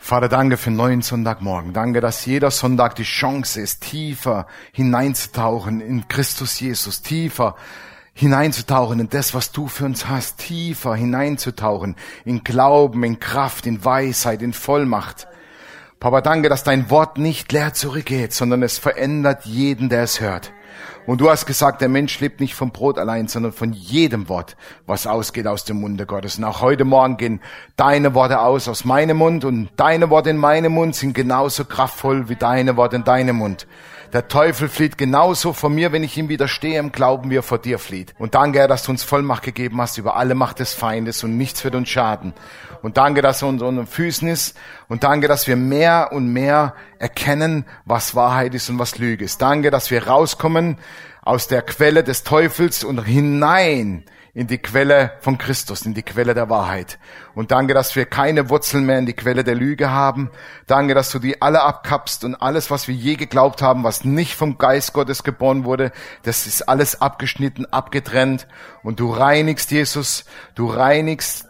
Vater, danke für einen neuen Sonntagmorgen. Danke, dass jeder Sonntag die Chance ist, tiefer hineinzutauchen in Christus Jesus, tiefer hineinzutauchen in das, was du für uns hast, tiefer hineinzutauchen in Glauben, in Kraft, in Weisheit, in Vollmacht. Papa, danke, dass dein Wort nicht leer zurückgeht, sondern es verändert jeden, der es hört. Und du hast gesagt, der Mensch lebt nicht vom Brot allein, sondern von jedem Wort, was ausgeht aus dem Munde Gottes. Und auch heute Morgen gehen deine Worte aus meinem Mund, und deine Worte in meinem Mund sind genauso kraftvoll wie deine Worte in deinem Mund. Der Teufel flieht genauso vor mir, wenn ich ihm widerstehe im Glauben, wie er vor dir flieht. Und danke, Herr, dass du uns Vollmacht gegeben hast über alle Macht des Feindes, und nichts wird uns schaden. Und danke, dass er unter unseren Füßen ist. Und danke, dass wir mehr und mehr erkennen, was Wahrheit ist und was Lüge ist. Danke, dass wir rauskommen aus der Quelle des Teufels und hinein in die Quelle von Christus, in die Quelle der Wahrheit. Und danke, dass wir keine Wurzeln mehr in die Quelle der Lüge haben. Danke, dass du die alle abkappst, und alles, was wir je geglaubt haben, was nicht vom Geist Gottes geboren wurde, das ist alles abgeschnitten, abgetrennt. Und du reinigst, Jesus, du reinigst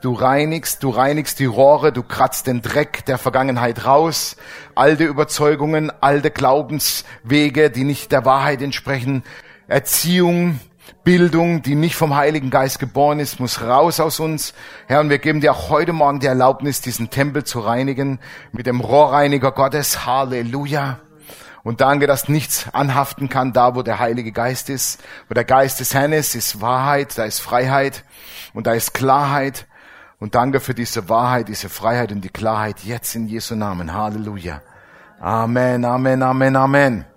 die Rohre, du kratzt den Dreck der Vergangenheit raus, alte Überzeugungen, alte Glaubenswege, die nicht der Wahrheit entsprechen, Erziehung, Bildung, die nicht vom Heiligen Geist geboren ist, muss raus aus uns. Herr, und wir geben dir auch heute Morgen die Erlaubnis, diesen Tempel zu reinigen mit dem Rohrreiniger Gottes. Halleluja. Und danke, dass nichts anhaften kann, da wo der Heilige Geist ist. Wo der Geist des Herrn ist Wahrheit, da ist Freiheit und da ist Klarheit. Und danke für diese Wahrheit, diese Freiheit und die Klarheit jetzt in Jesu Namen. Halleluja. Amen, Amen, Amen, Amen.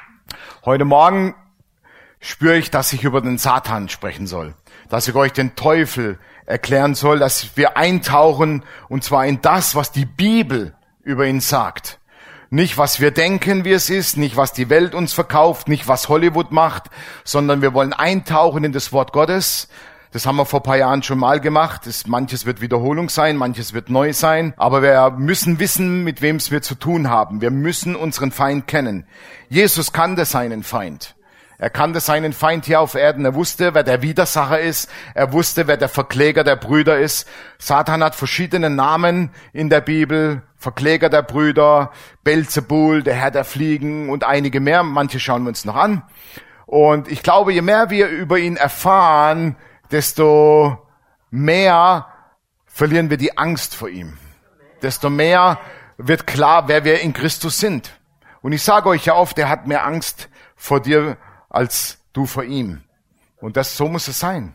Heute Morgen spüre ich, dass ich über den Satan sprechen soll, dass ich euch den Teufel erklären soll, dass wir eintauchen, und zwar in das, was die Bibel über ihn sagt. Nicht, was wir denken, wie es ist, nicht, was die Welt uns verkauft, nicht, was Hollywood macht, sondern wir wollen eintauchen in das Wort Gottes. Das haben wir vor ein paar Jahren schon mal gemacht. Manches wird Wiederholung sein, manches wird neu sein. Aber wir müssen wissen, mit wem es wir zu tun haben. Wir müssen unseren Feind kennen. Jesus kannte seinen Feind. Er kannte seinen Feind hier auf Erden. Er wusste, wer der Widersacher ist. Er wusste, wer der Verkläger der Brüder ist. Satan hat verschiedene Namen in der Bibel. Verkläger der Brüder, Belzebul, der Herr der Fliegen und einige mehr. Manche schauen wir uns noch an. Und ich glaube, je mehr wir über ihn erfahren, desto mehr verlieren wir die Angst vor ihm. Desto mehr wird klar, wer wir in Christus sind. Und ich sage euch ja oft, er hat mehr Angst vor dir als du vor ihm. Und so muss es sein.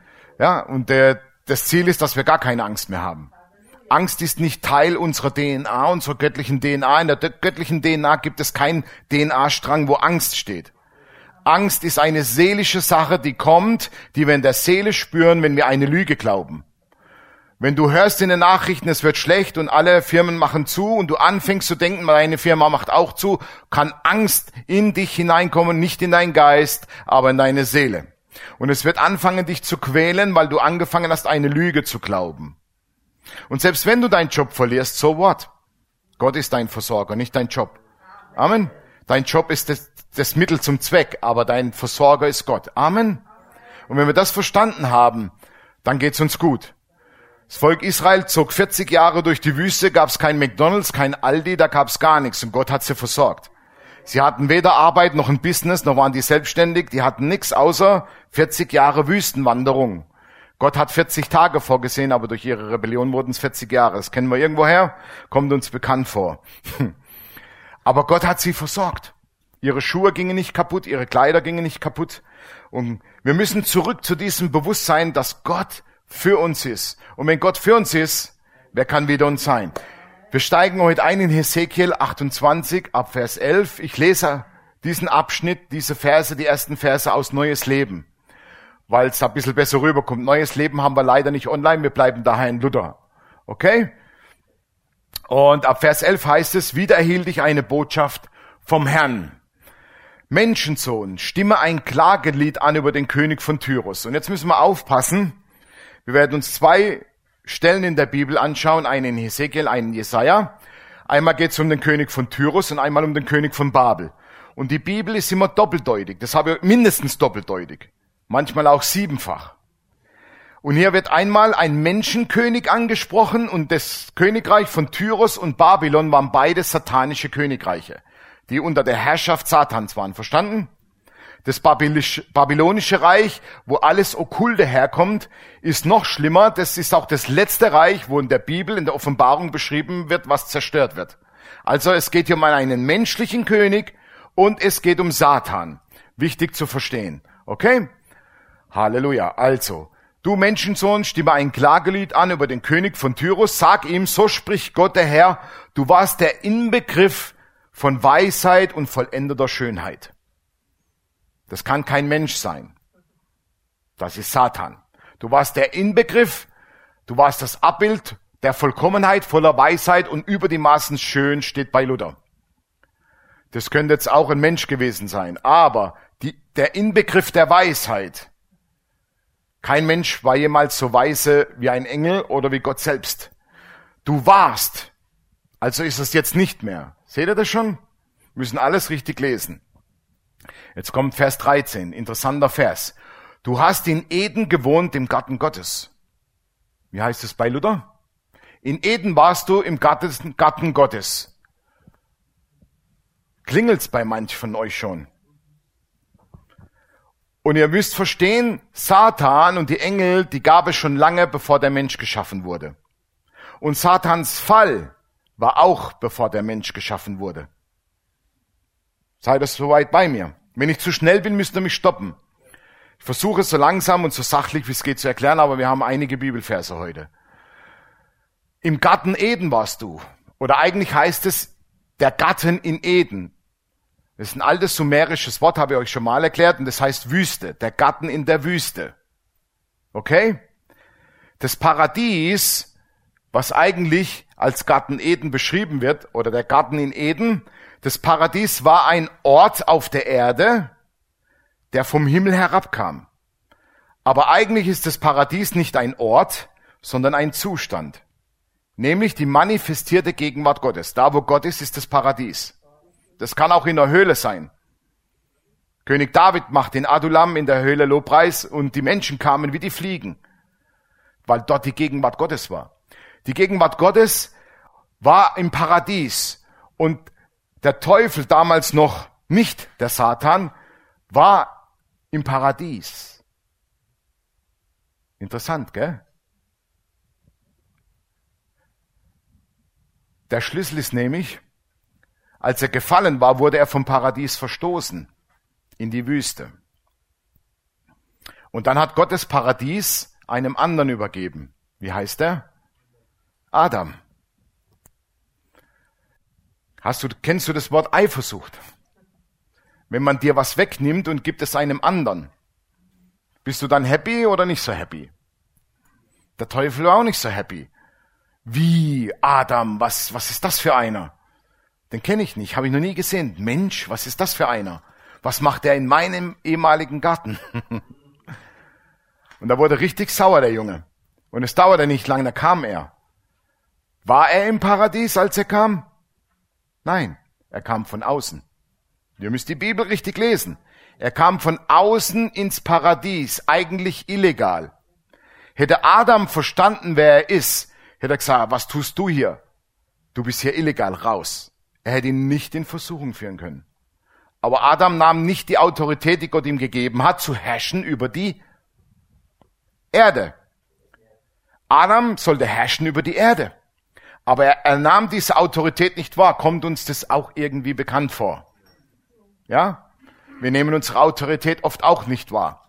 Ja, und das Ziel ist, dass wir gar keine Angst mehr haben. Angst ist nicht Teil unserer DNA, unserer göttlichen DNA. In der göttlichen DNA gibt es keinen DNA-Strang, wo Angst steht. Angst ist eine seelische Sache, die kommt, die wir in der Seele spüren, wenn wir eine Lüge glauben. Wenn du hörst in den Nachrichten, es wird schlecht und alle Firmen machen zu, und du anfängst zu denken, meine Firma macht auch zu, kann Angst in dich hineinkommen, nicht in deinen Geist, aber in deine Seele. Und es wird anfangen, dich zu quälen, weil du angefangen hast, eine Lüge zu glauben. Und selbst wenn du deinen Job verlierst, so what? Gott ist dein Versorger, nicht dein Job. Amen. Dein Job ist das Mittel zum Zweck, aber dein Versorger ist Gott. Amen. Und wenn wir das verstanden haben, dann geht's uns gut. Das Volk Israel zog 40 Jahre durch die Wüste, gab es kein McDonald's, kein Aldi, da gab es gar nichts, und Gott hat sie versorgt. Sie hatten weder Arbeit noch ein Business, noch waren die selbstständig, die hatten nichts außer 40 Jahre Wüstenwanderung. Gott hat 40 Tage vorgesehen, aber durch ihre Rebellion wurden es 40 Jahre. Das kennen wir irgendwoher, kommt uns bekannt vor. Aber Gott hat sie versorgt. Ihre Schuhe gingen nicht kaputt, ihre Kleider gingen nicht kaputt. Und wir müssen zurück zu diesem Bewusstsein, dass Gott für uns ist. Und wenn Gott für uns ist, wer kann wider uns sein? Wir steigen heute ein in Hesekiel 28 ab Vers 11. Ich lese diesen Abschnitt, diese Verse, die ersten Verse aus Neues Leben, weil es da ein bisschen besser rüberkommt. Neues Leben haben wir leider nicht online, wir bleiben daher in Luther. Okay? Und ab Vers 11 heißt es, wieder erhielt ich eine Botschaft vom Herrn. Menschensohn, stimme ein Klagelied an über den König von Tyrus. Und jetzt müssen wir aufpassen. Wir werden uns zwei Stellen in der Bibel anschauen, einen in Hesekiel, einen in Jesaja. Einmal geht es um den König von Tyrus und einmal um den König von Babel. Und die Bibel ist immer doppeldeutig. Das habe ich mindestens doppeldeutig. Manchmal auch siebenfach. Und hier wird einmal ein Menschenkönig angesprochen und das Königreich von Tyros und Babylon waren beide satanische Königreiche, die unter der Herrschaft Satans waren. Verstanden? Das babylonische Reich, wo alles Okkulte herkommt, ist noch schlimmer. Das ist auch das letzte Reich, wo in der Bibel, in der Offenbarung beschrieben wird, was zerstört wird. Also es geht hier um einen menschlichen König und es geht um Satan. Wichtig zu verstehen. Okay? Halleluja. Also, du Menschensohn, stimme ein Klagelied an über den König von Tyros. Sag ihm, so spricht Gott der Herr, du warst der Inbegriff von Weisheit und vollendeter Schönheit. Das kann kein Mensch sein. Das ist Satan. Du warst der Inbegriff, du warst das Abbild der Vollkommenheit, voller Weisheit und über die Maßen schön, steht bei Luther. Das könnte jetzt auch ein Mensch gewesen sein, aber der Inbegriff der Weisheit. Kein Mensch war jemals so weise wie ein Engel oder wie Gott selbst. Du warst, also ist es jetzt nicht mehr. Seht ihr das schon? Wir müssen alles richtig lesen. Jetzt kommt Vers 13, interessanter Vers. Du hast in Eden gewohnt, im Garten Gottes. Wie heißt es bei Luther? In Eden warst du im Garten Gottes. Klingelt's bei manch von euch schon? Und ihr müsst verstehen, Satan und die Engel, die gab es schon lange, bevor der Mensch geschaffen wurde. Und Satans Fall war auch, bevor der Mensch geschaffen wurde. Seid ihr soweit bei mir? Wenn ich zu schnell bin, müsst ihr mich stoppen. Ich versuche es so langsam und so sachlich, wie es geht, zu erklären, aber wir haben einige Bibelverse heute. Im Garten Eden warst du. Oder eigentlich heißt es, der Garten in Eden. Das ist ein altes sumerisches Wort, habe ich euch schon mal erklärt, und das heißt Wüste. Der Garten in der Wüste. Okay? Das Paradies, was eigentlich als Garten Eden beschrieben wird, oder der Garten in Eden, das Paradies war ein Ort auf der Erde, der vom Himmel herabkam. Aber eigentlich ist das Paradies nicht ein Ort, sondern ein Zustand. Nämlich die manifestierte Gegenwart Gottes. Da, wo Gott ist, ist das Paradies. Das kann auch in der Höhle sein. König David macht in Adullam in der Höhle Lobpreis und die Menschen kamen wie die Fliegen, weil dort die Gegenwart Gottes war. Die Gegenwart Gottes war im Paradies und der Teufel, damals noch nicht der Satan, war im Paradies. Interessant, gell? Der Schlüssel ist nämlich, als er gefallen war, wurde er vom Paradies verstoßen in die Wüste. Und dann hat Gott das Paradies einem anderen übergeben. Wie heißt er? Adam. Kennst du das Wort Eifersucht? Wenn man dir was wegnimmt und gibt es einem anderen. Bist du dann happy oder nicht so happy? Der Teufel war auch nicht so happy. Wie, Adam, was ist das für einer? Den kenne ich nicht, habe ich noch nie gesehen. Mensch, was ist das für einer? Was macht der in meinem ehemaligen Garten? Und da wurde richtig sauer, der Junge. Und es dauerte nicht lange, da kam er. War er im Paradies, als er kam? Nein, er kam von außen. Ihr müsst die Bibel richtig lesen. Er kam von außen ins Paradies, eigentlich illegal. Hätte Adam verstanden, wer er ist, hätte er gesagt, was tust du hier? Du bist hier illegal, raus. Er hätte ihn nicht in Versuchung führen können. Aber Adam nahm nicht die Autorität, die Gott ihm gegeben hat, zu herrschen über die Erde. Adam sollte herrschen über die Erde. Aber er nahm diese Autorität nicht wahr. Kommt uns das auch irgendwie bekannt vor? Ja? Wir nehmen unsere Autorität oft auch nicht wahr.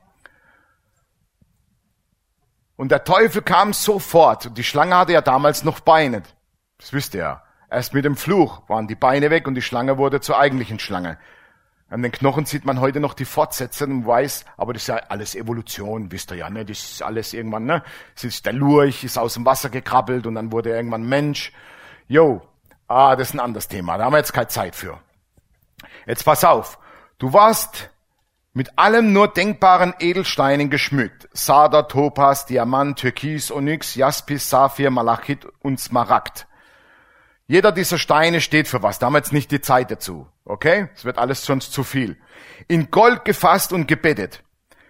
Und der Teufel kam sofort. Und die Schlange hatte ja damals noch Beine. Das wisst ihr ja. Erst mit dem Fluch waren die Beine weg und die Schlange wurde zur eigentlichen Schlange. An den Knochen sieht man heute noch die Fortsätze und weiß, aber das ist ja alles Evolution, wisst ihr ja, ne? Das ist alles irgendwann, ne? Der Lurch ist aus dem Wasser gekrabbelt und dann wurde er irgendwann Mensch. Das ist ein anderes Thema, da haben wir jetzt keine Zeit für. Jetzt pass auf, du warst mit allem nur denkbaren Edelsteinen geschmückt. Sarder, Topas, Diamant, Türkis, Onyx, Jaspis, Saphir, Malachit und Smaragd. Jeder dieser Steine steht für was. Da haben wir jetzt nicht die Zeit dazu. Okay? Es wird alles sonst zu viel. In Gold gefasst und gebettet.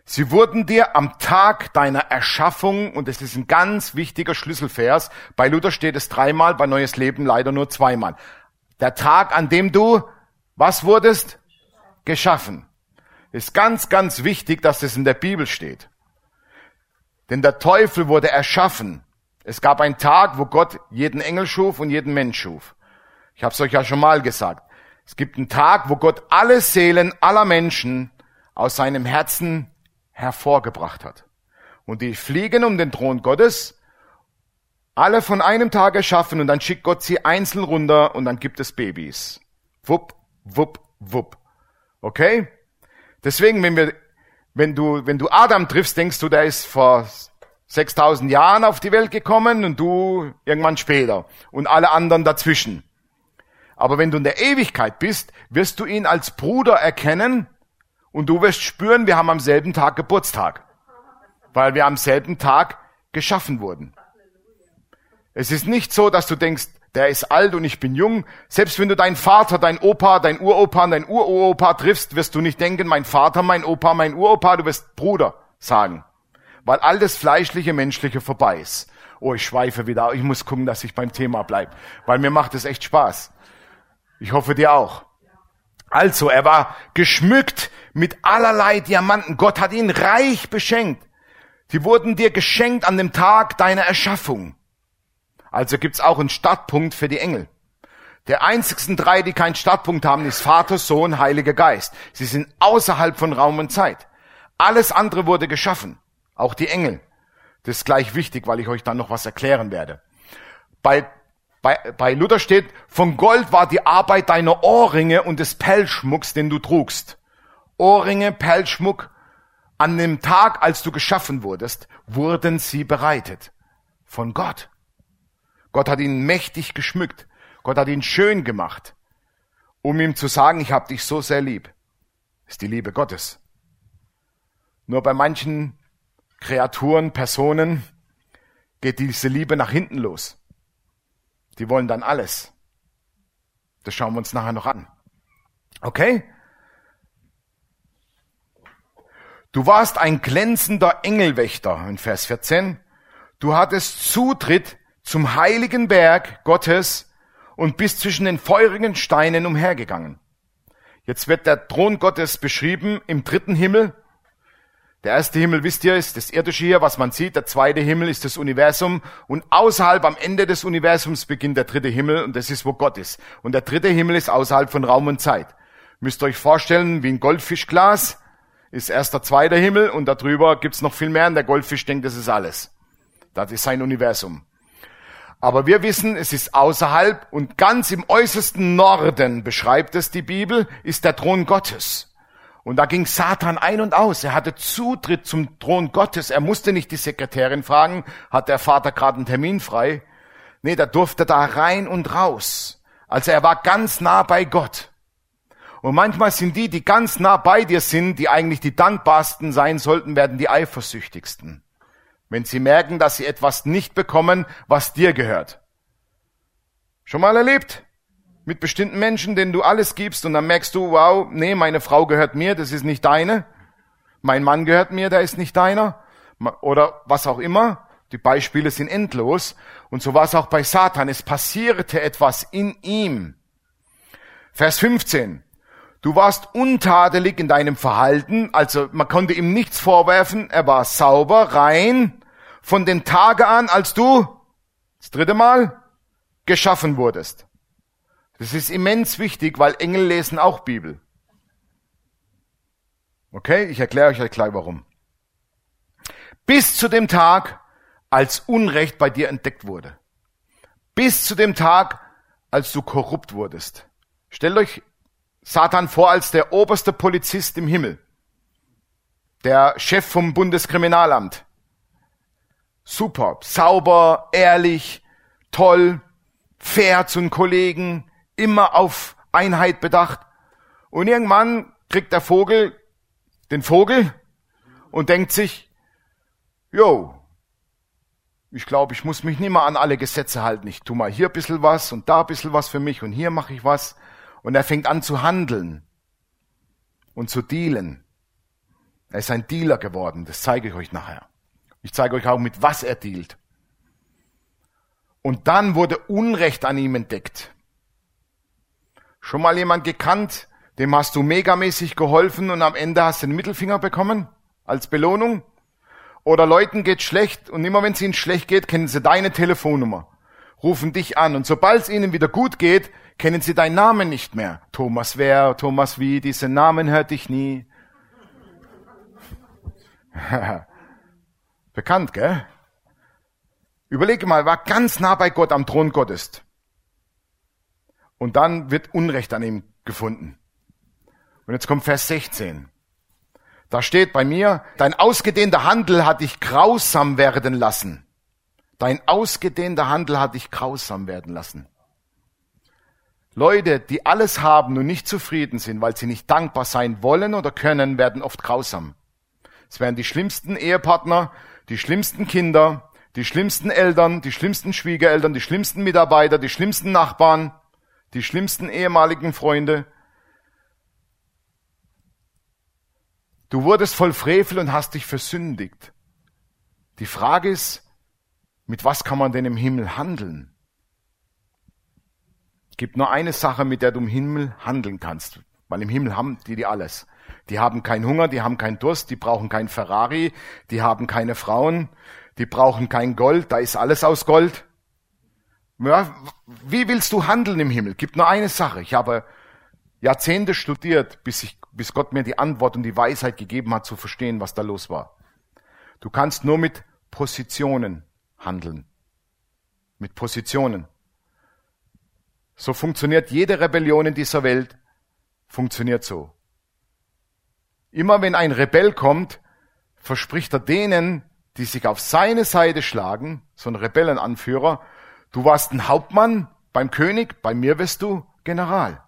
Sie wurden dir am Tag deiner Erschaffung, und das ist ein ganz wichtiger Schlüsselvers, bei Luther steht es 3-mal, bei Neues Leben leider nur 2-mal. Der Tag, an dem du, was wurdest? Geschaffen. Ist ganz, ganz wichtig, dass das in der Bibel steht. Denn der Teufel wurde erschaffen. Es gab einen Tag, wo Gott jeden Engel schuf und jeden Mensch schuf. Ich habe es euch ja schon mal gesagt. Es gibt einen Tag, wo Gott alle Seelen aller Menschen aus seinem Herzen hervorgebracht hat. Und die fliegen um den Thron Gottes, alle von einem Tag erschaffen, und dann schickt Gott sie einzeln runter und dann gibt es Babys. Wupp, wupp, wupp. Okay? Deswegen, wenn du Adam triffst, denkst du, der ist vor 6000 Jahren auf die Welt gekommen und du irgendwann später und alle anderen dazwischen. Aber wenn du in der Ewigkeit bist, wirst du ihn als Bruder erkennen und du wirst spüren, wir haben am selben Tag Geburtstag, weil wir am selben Tag geschaffen wurden. Es ist nicht so, dass du denkst, der ist alt und ich bin jung. Selbst wenn du deinen Vater, deinen Opa, deinen Uropa und deinen Uropa triffst, wirst du nicht denken, mein Vater, mein Opa, mein Uropa, du wirst Bruder sagen. Weil all das fleischliche, menschliche vorbei ist. Oh, ich schweife wieder. Ich muss gucken, dass ich beim Thema bleibe, weil mir macht es echt Spaß. Ich hoffe, dir auch. Also, er war geschmückt mit allerlei Diamanten. Gott hat ihn reich beschenkt. Die wurden dir geschenkt an dem Tag deiner Erschaffung. Also gibt's auch einen Startpunkt für die Engel. Der einzigsten 3, die keinen Startpunkt haben, ist Vater, Sohn, Heiliger Geist. Sie sind außerhalb von Raum und Zeit. Alles andere wurde geschaffen. Auch die Engel. Das ist gleich wichtig, weil ich euch dann noch was erklären werde. Bei Luther steht, von Gold war die Arbeit deiner Ohrringe und des Pelzschmucks, den du trugst. Ohrringe, Pelzschmuck, an dem Tag, als du geschaffen wurdest, wurden sie bereitet. Von Gott. Gott hat ihn mächtig geschmückt. Gott hat ihn schön gemacht, um ihm zu sagen, ich habe dich so sehr lieb. Das ist die Liebe Gottes. Nur bei manchen Kreaturen, Personen geht diese Liebe nach hinten los. Die wollen dann alles. Das schauen wir uns nachher noch an. Okay? Du warst ein glänzender Engelwächter, in Vers 14. Du hattest Zutritt zum heiligen Berg Gottes und bist zwischen den feurigen Steinen umhergegangen. Jetzt wird der Thron Gottes beschrieben im 3. Himmel. Der 1. Himmel, wisst ihr, ist das irdische hier, was man sieht. Der 2. Himmel ist das Universum. Und außerhalb, am Ende des Universums, beginnt der 3. Himmel. Und das ist, wo Gott ist. Und der 3. Himmel ist außerhalb von Raum und Zeit. Müsst ihr euch vorstellen, wie ein Goldfischglas ist erst der 2. Himmel. Und darüber gibt's noch viel mehr. Und der Goldfisch denkt, das ist alles. Das ist sein Universum. Aber wir wissen, es ist außerhalb. Und ganz im äußersten Norden, beschreibt es die Bibel, ist der Thron Gottes. Und da ging Satan ein und aus. Er hatte Zutritt zum Thron Gottes. Er musste nicht die Sekretärin fragen, hat der Vater gerade einen Termin frei? Nee, der durfte da rein und raus. Also er war ganz nah bei Gott. Und manchmal sind die ganz nah bei dir sind, die eigentlich die dankbarsten sein sollten, werden die eifersüchtigsten. Wenn sie merken, dass sie etwas nicht bekommen, was dir gehört. Schon mal erlebt? Mit bestimmten Menschen, denen du alles gibst und dann merkst du, wow, nee, meine Frau gehört mir, das ist nicht deine. Mein Mann gehört mir, der ist nicht deiner. Oder was auch immer. Die Beispiele sind endlos. Und so war es auch bei Satan. Es passierte etwas in ihm. Vers 15. Du warst untadelig in deinem Verhalten, also man konnte ihm nichts vorwerfen. Er war sauber, rein, von den Tagen an, als du, das 3. Mal, geschaffen wurdest. Das ist immens wichtig, weil Engel lesen auch Bibel. Okay, ich erkläre euch gleich warum. Bis zu dem Tag, als Unrecht bei dir entdeckt wurde. Bis zu dem Tag, als du korrupt wurdest. Stellt euch Satan vor als der oberste Polizist im Himmel. Der Chef vom Bundeskriminalamt. Super, sauber, ehrlich, toll, fair zu den Kollegen, immer auf Einheit bedacht. Und irgendwann kriegt der Vogel den Vogel und denkt sich, ich glaube, ich muss mich nicht mehr an alle Gesetze halten. Ich tu mal hier ein bisschen was und da ein bisschen was für mich und hier mache ich was. Und er fängt an zu handeln und zu dealen. Er ist ein Dealer geworden, das zeige ich euch nachher. Ich zeige euch auch, mit was er dealt. Und dann wurde Unrecht an ihm entdeckt. Schon mal jemand gekannt, dem hast du megamäßig geholfen und am Ende hast du den Mittelfinger bekommen als Belohnung? Oder Leuten geht's schlecht und immer wenn es ihnen schlecht geht, kennen sie deine Telefonnummer, rufen dich an und sobald es ihnen wieder gut geht, kennen sie deinen Namen nicht mehr. Thomas wer, Thomas wie, diese Namen hörte ich nie. Bekannt, gell? Überlege mal, war ganz nah bei Gott am Thron Gottes. Und dann wird Unrecht an ihm gefunden. Und jetzt kommt Vers 16. Da steht bei mir, dein ausgedehnter Handel hat dich grausam werden lassen. Dein ausgedehnter Handel hat dich grausam werden lassen. Leute, die alles haben und nicht zufrieden sind, weil sie nicht dankbar sein wollen oder können, werden oft grausam. Es werden die schlimmsten Ehepartner, die schlimmsten Kinder, die schlimmsten Eltern, die schlimmsten Schwiegereltern, die schlimmsten Mitarbeiter, die schlimmsten Nachbarn, die schlimmsten ehemaligen Freunde. Du wurdest voll Frevel und hast dich versündigt. Die Frage ist, mit was kann man denn im Himmel handeln? Es gibt nur eine Sache, mit der du im Himmel handeln kannst. Weil im Himmel haben die alles. Die haben keinen Hunger, die haben keinen Durst, die brauchen kein Ferrari, die haben keine Frauen, die brauchen kein Gold, da ist alles aus Gold. Ja, wie willst du handeln im Himmel? Gibt nur eine Sache. Ich habe Jahrzehnte studiert, bis Gott mir die Antwort und die Weisheit gegeben hat, zu verstehen, was da los war. Du kannst nur mit Positionen handeln. Mit Positionen. So funktioniert jede Rebellion in dieser Welt, funktioniert so. Immer wenn ein Rebell kommt, verspricht er denen, die sich auf seine Seite schlagen, so ein Rebellenanführer, du warst ein Hauptmann beim König, bei mir wirst du General.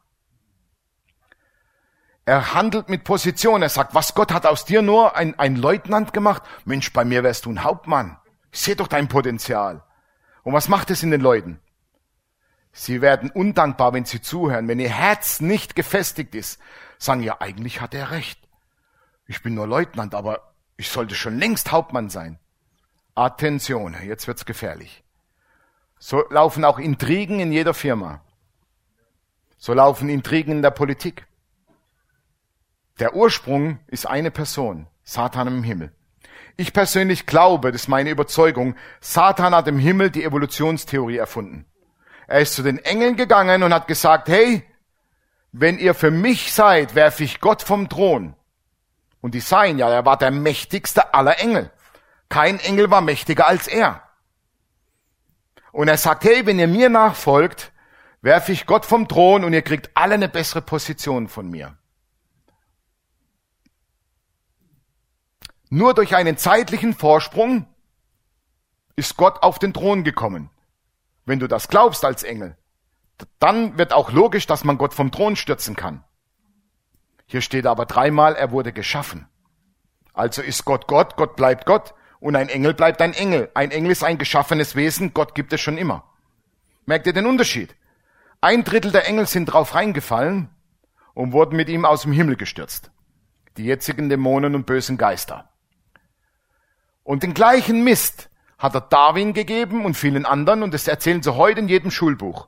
Er handelt mit Position. Er sagt, was, Gott hat aus dir nur ein Leutnant gemacht? Mensch, bei mir wärst du ein Hauptmann. Ich sehe doch dein Potenzial. Und was macht es in den Leuten? Sie werden undankbar, wenn sie zuhören. Wenn ihr Herz nicht gefestigt ist, sagen, ja, eigentlich hat er recht. Ich bin nur Leutnant, aber ich sollte schon längst Hauptmann sein. Attention, jetzt wird's gefährlich. So laufen auch Intrigen in jeder Firma. So laufen Intrigen in der Politik. Der Ursprung ist eine Person, Satan im Himmel. Ich persönlich glaube, das ist meine Überzeugung, Satan hat im Himmel die Evolutionstheorie erfunden. Er ist zu den Engeln gegangen und hat gesagt, hey, wenn ihr für mich seid, werfe ich Gott vom Thron. Und die seien ja, er war der mächtigste aller Engel. Kein Engel war mächtiger als er. Und er sagt, hey, wenn ihr mir nachfolgt, werfe ich Gott vom Thron und ihr kriegt alle eine bessere Position von mir. Nur durch einen zeitlichen Vorsprung ist Gott auf den Thron gekommen. Wenn du das glaubst als Engel, dann wird auch logisch, dass man Gott vom Thron stürzen kann. Hier steht aber dreimal, er wurde geschaffen. Also ist Gott Gott, Gott bleibt Gott und ein Engel bleibt ein Engel. Ein Engel ist ein geschaffenes Wesen, Gott gibt es schon immer. Merkt ihr den Unterschied? 1/3 der Engel sind drauf reingefallen und wurden mit ihm aus dem Himmel gestürzt. Die jetzigen Dämonen und bösen Geister. Und den gleichen Mist hat er Darwin gegeben und vielen anderen und das erzählen sie heute in jedem Schulbuch.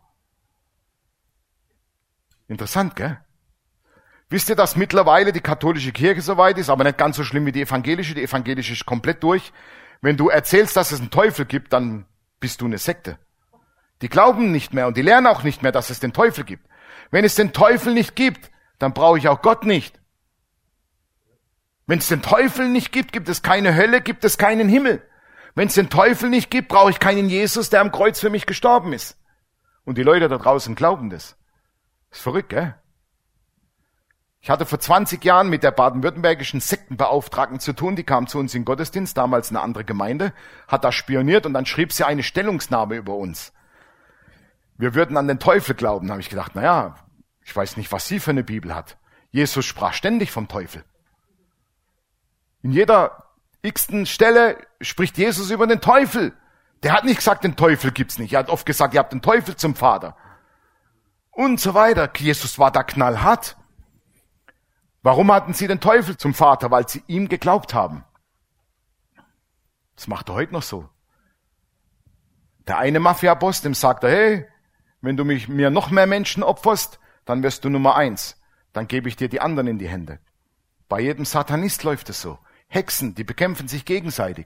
Interessant, gell? Wisst ihr, dass mittlerweile die katholische Kirche soweit ist, aber nicht ganz so schlimm wie die evangelische? Die evangelische ist komplett durch. Wenn du erzählst, dass es einen Teufel gibt, dann bist du eine Sekte. Die glauben nicht mehr und die lernen auch nicht mehr, dass es den Teufel gibt. Wenn es den Teufel nicht gibt, dann brauche ich auch Gott nicht. Wenn es den Teufel nicht gibt, gibt es keine Hölle, gibt es keinen Himmel. Wenn es den Teufel nicht gibt, brauche ich keinen Jesus, der am Kreuz für mich gestorben ist. Und die Leute da draußen glauben das. Ist verrückt, gell? Ich hatte vor 20 Jahren mit der baden-württembergischen Sektenbeauftragten zu tun, die kam zu uns in den Gottesdienst, damals eine andere Gemeinde, hat da spioniert und dann schrieb sie eine Stellungnahme über uns. Wir würden an den Teufel glauben. Da habe ich gedacht, naja, ich weiß nicht, was sie für eine Bibel hat. Jesus sprach ständig vom Teufel. In jeder x-ten Stelle spricht Jesus über den Teufel. Der hat nicht gesagt, den Teufel gibt's nicht. Er hat oft gesagt, ihr habt den Teufel zum Vater. Und so weiter. Jesus war da knallhart. Warum hatten sie den Teufel zum Vater? Weil sie ihm geglaubt haben. Das macht er heute noch so. Der eine Mafia-Boss, dem sagt er, hey, wenn du mir noch mehr Menschen opferst, dann wirst du Nummer 1. Dann gebe ich dir die anderen in die Hände. Bei jedem Satanist läuft es so. Hexen, die bekämpfen sich gegenseitig.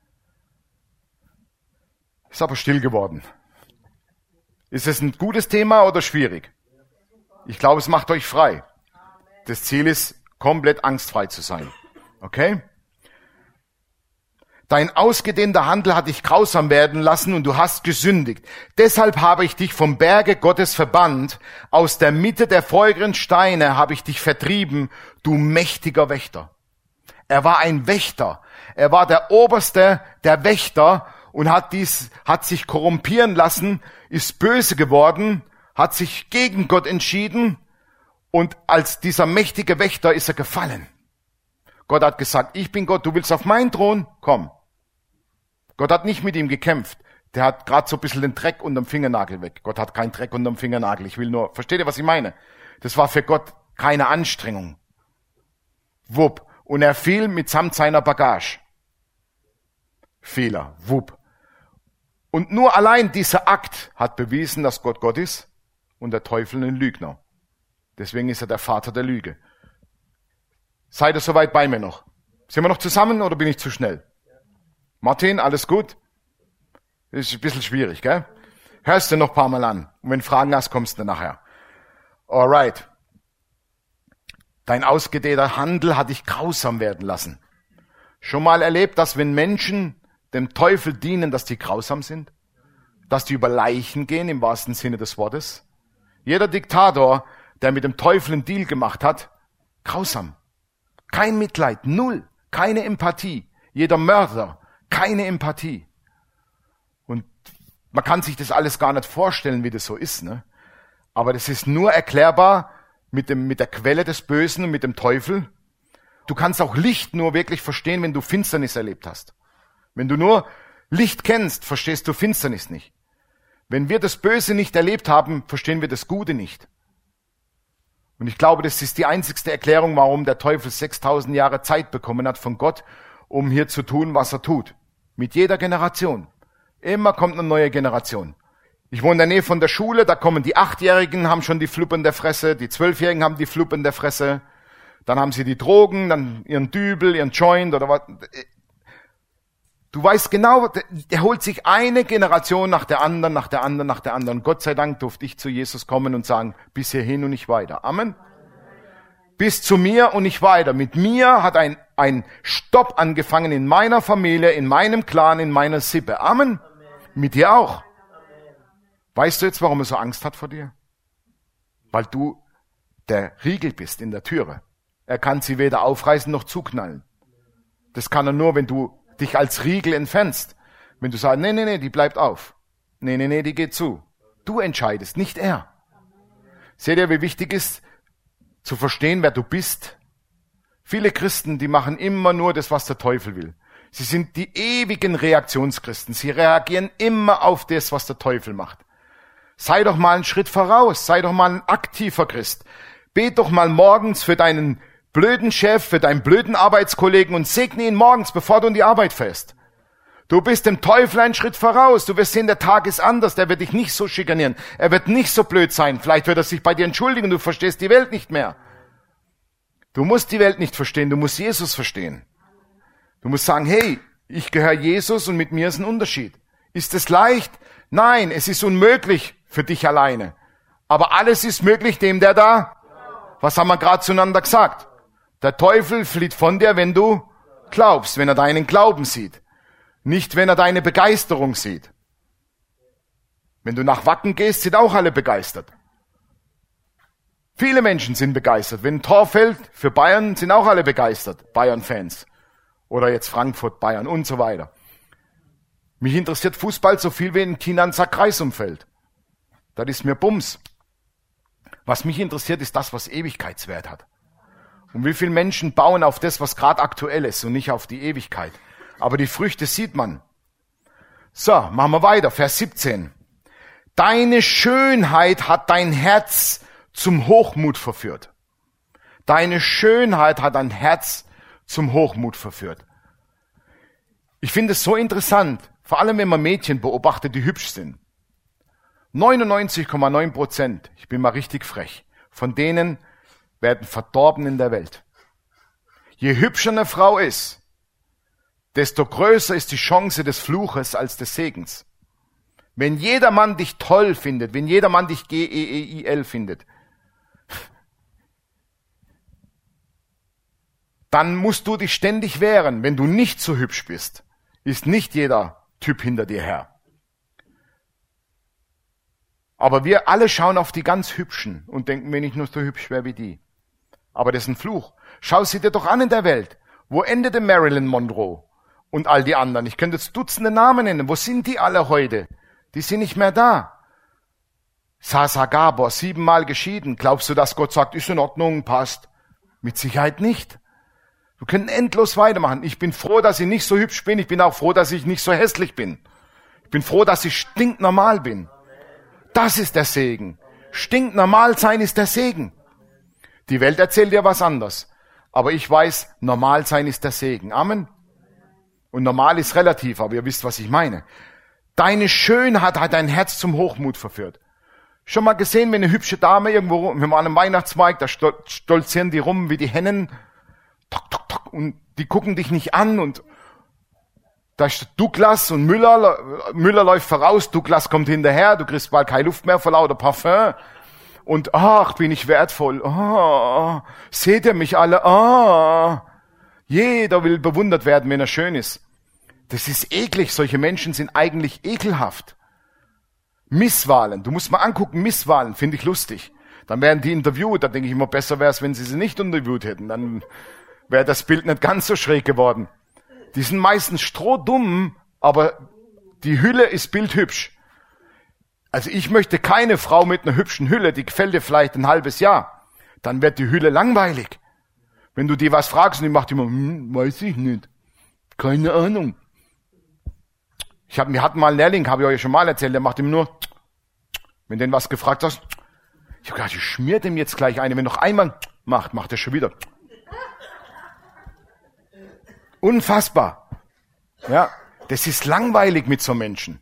Ist aber still geworden. Ist es ein gutes Thema oder schwierig? Ich glaube, es macht euch frei. Das Ziel ist, komplett angstfrei zu sein. Okay? Dein ausgedehnter Handel hat dich grausam werden lassen und du hast gesündigt. Deshalb habe ich dich vom Berge Gottes verbannt. Aus der Mitte der feurigen Steine habe ich dich vertrieben, du mächtiger Wächter. Er war ein Wächter. Er war der Oberste der Wächter und hat sich korrumpieren lassen, ist böse geworden, hat sich gegen Gott entschieden und als dieser mächtige Wächter ist er gefallen. Gott hat gesagt, ich bin Gott, du willst auf meinen Thron? Komm. Gott hat nicht mit ihm gekämpft. Der hat gerade so ein bisschen den Dreck unterm Fingernagel weg. Gott hat keinen Dreck unterm Fingernagel. Ich will nur, versteht ihr, was ich meine? Das war für Gott keine Anstrengung. Wupp. Und er fiel mitsamt seiner Bagage. Fehler. Wupp. Und nur allein dieser Akt hat bewiesen, dass Gott Gott ist und der Teufel ein Lügner. Deswegen ist er der Vater der Lüge. Seid ihr soweit bei mir noch? Sind wir noch zusammen oder bin ich zu schnell? Martin, alles gut? Ist ein bisschen schwierig, gell? Hörst du noch ein paar Mal an. Und wenn Fragen hast, kommst du nachher. Alright. Dein ausgedehnter Handel hat dich grausam werden lassen. Schon mal erlebt, dass wenn Menschen dem Teufel dienen, dass die grausam sind? Dass die über Leichen gehen, im wahrsten Sinne des Wortes? Jeder Diktator, der mit dem Teufel einen Deal gemacht hat, grausam. Kein Mitleid, null. Keine Empathie. Jeder Mörder, keine Empathie. Und man kann sich das alles gar nicht vorstellen, wie das so ist, ne? Aber das ist nur erklärbar mit der Quelle des Bösen und mit dem Teufel. Du kannst auch Licht nur wirklich verstehen, wenn du Finsternis erlebt hast. Wenn du nur Licht kennst, verstehst du Finsternis nicht. Wenn wir das Böse nicht erlebt haben, verstehen wir das Gute nicht. Und ich glaube, das ist die einzigste Erklärung, warum der Teufel 6000 Jahre Zeit bekommen hat von Gott, um hier zu tun, was er tut. Mit jeder Generation. Immer kommt eine neue Generation. Ich wohne in der Nähe von der Schule, da kommen die 8-Jährigen, haben schon die Fluppe in der Fresse, die 12-Jährigen haben die Fluppe in der Fresse, dann haben sie die Drogen, dann ihren Dübel, ihren Joint oder was. Du weißt genau, der holt sich eine Generation nach der anderen, nach der anderen, nach der anderen. Gott sei Dank durfte ich zu Jesus kommen und sagen, bis hierhin und nicht weiter. Amen. Bis zu mir und nicht weiter. Mit mir hat ein Stopp angefangen in meiner Familie, in meinem Clan, in meiner Sippe. Amen. Mit dir auch. Weißt du jetzt, warum er so Angst hat vor dir? Weil du der Riegel bist in der Türe. Er kann sie weder aufreißen noch zuknallen. Das kann er nur, wenn du dich als Riegel entfernst. Wenn du sagst, nee, die bleibt auf. Nee, die geht zu. Du entscheidest, nicht er. Seht ihr, wie wichtig ist, zu verstehen, wer du bist? Viele Christen, die machen immer nur das, was der Teufel will. Sie sind die ewigen Reaktionschristen. Sie reagieren immer auf das, was der Teufel macht. Sei doch mal einen Schritt voraus. Sei doch mal ein aktiver Christ. Bet doch mal morgens für deinen blöden Chef, für deinen blöden Arbeitskollegen und segne ihn morgens, bevor du in die Arbeit fährst. Du bist dem Teufel einen Schritt voraus. Du wirst sehen, der Tag ist anders. Der wird dich nicht so schikanieren. Er wird nicht so blöd sein. Vielleicht wird er sich bei dir entschuldigen. Du verstehst die Welt nicht mehr. Du musst die Welt nicht verstehen. Du musst Jesus verstehen. Du musst sagen, hey, ich gehöre Jesus und mit mir ist ein Unterschied. Ist es leicht? Nein, es ist unmöglich für dich alleine. Aber alles ist möglich dem, der da. Was haben wir gerade zueinander gesagt? Der Teufel flieht von dir, wenn du glaubst, wenn er deinen Glauben sieht. Nicht, wenn er deine Begeisterung sieht. Wenn du nach Wacken gehst, sind auch alle begeistert. Viele Menschen sind begeistert. Wenn ein Tor fällt für Bayern, sind auch alle begeistert. Bayern-Fans. Oder jetzt Frankfurt, Bayern und so weiter. Mich interessiert Fußball so viel wie ein Kinanzer Kreisumfeld. Das ist mir Bums. Was mich interessiert, ist das, was Ewigkeitswert hat. Und wie viele Menschen bauen auf das, was gerade aktuell ist und nicht auf die Ewigkeit. Aber die Früchte sieht man. So, machen wir weiter. Vers 17. Deine Schönheit hat dein Herz zum Hochmut verführt. Deine Schönheit hat dein Herz zum Hochmut verführt. Ich finde es so interessant, vor allem wenn man Mädchen beobachtet, die hübsch sind. 99,9%, ich bin mal richtig frech, von denen werden verdorben in der Welt. Je hübscher eine Frau ist, desto größer ist die Chance des Fluches als des Segens. Wenn jeder Mann dich toll findet, wenn jeder Mann dich Geil findet, dann musst du dich ständig wehren. Wenn du nicht so hübsch bist, ist nicht jeder Typ hinter dir her. Aber wir alle schauen auf die ganz Hübschen und denken, wenn ich nur so hübsch wäre wie die. Aber das ist ein Fluch. Schau sie dir doch an in der Welt. Wo endete Marilyn Monroe und all die anderen? Ich könnte jetzt Dutzende Namen nennen. Wo sind die alle heute? Die sind nicht mehr da. Sasa Gabor, 7-mal geschieden. Glaubst du, dass Gott sagt, ist in Ordnung, passt? Mit Sicherheit nicht. Wir können endlos weitermachen. Ich bin froh, dass ich nicht so hübsch bin. Ich bin auch froh, dass ich nicht so hässlich bin. Ich bin froh, dass ich stinknormal bin. Das ist der Segen. Stinknormal sein ist der Segen. Die Welt erzählt dir was anderes. Aber ich weiß, normal sein ist der Segen. Amen. Und normal ist relativ, aber ihr wisst, was ich meine. Deine Schönheit hat dein Herz zum Hochmut verführt. Schon mal gesehen, wenn eine hübsche Dame irgendwo, wir waren am Weihnachtsmarkt, da stolzieren die rum wie die Hennen. Tok, tok, tok, und die gucken dich nicht an und da ist Douglas und Müller läuft voraus, Douglas kommt hinterher, du kriegst bald keine Luft mehr vor lauter Parfum. Und ach, bin ich wertvoll. Seht ihr mich alle? Jeder will bewundert werden, wenn er schön ist. Das ist eklig, solche Menschen sind eigentlich ekelhaft. Misswahlen, du musst mal angucken, Misswahlen, finde ich lustig. Dann werden die interviewt, da denke ich immer, besser wäre es, wenn sie nicht interviewt hätten. Dann wäre das Bild nicht ganz so schräg geworden. Die sind meistens strohdumm, aber die Hülle ist bildhübsch. Also ich möchte keine Frau mit einer hübschen Hülle, die gefällt dir vielleicht ein halbes Jahr. Dann wird die Hülle langweilig. Wenn du die was fragst und die macht immer, weiß ich nicht. Keine Ahnung. Wir hatten mal einen Lehrling, habe ich euch schon mal erzählt, der macht immer nur, wenn du den was gefragt hast, ich habe gedacht, ich schmier dem jetzt gleich eine. Wenn noch einmal macht er schon wieder. Unfassbar. Ja, das ist langweilig mit so Menschen.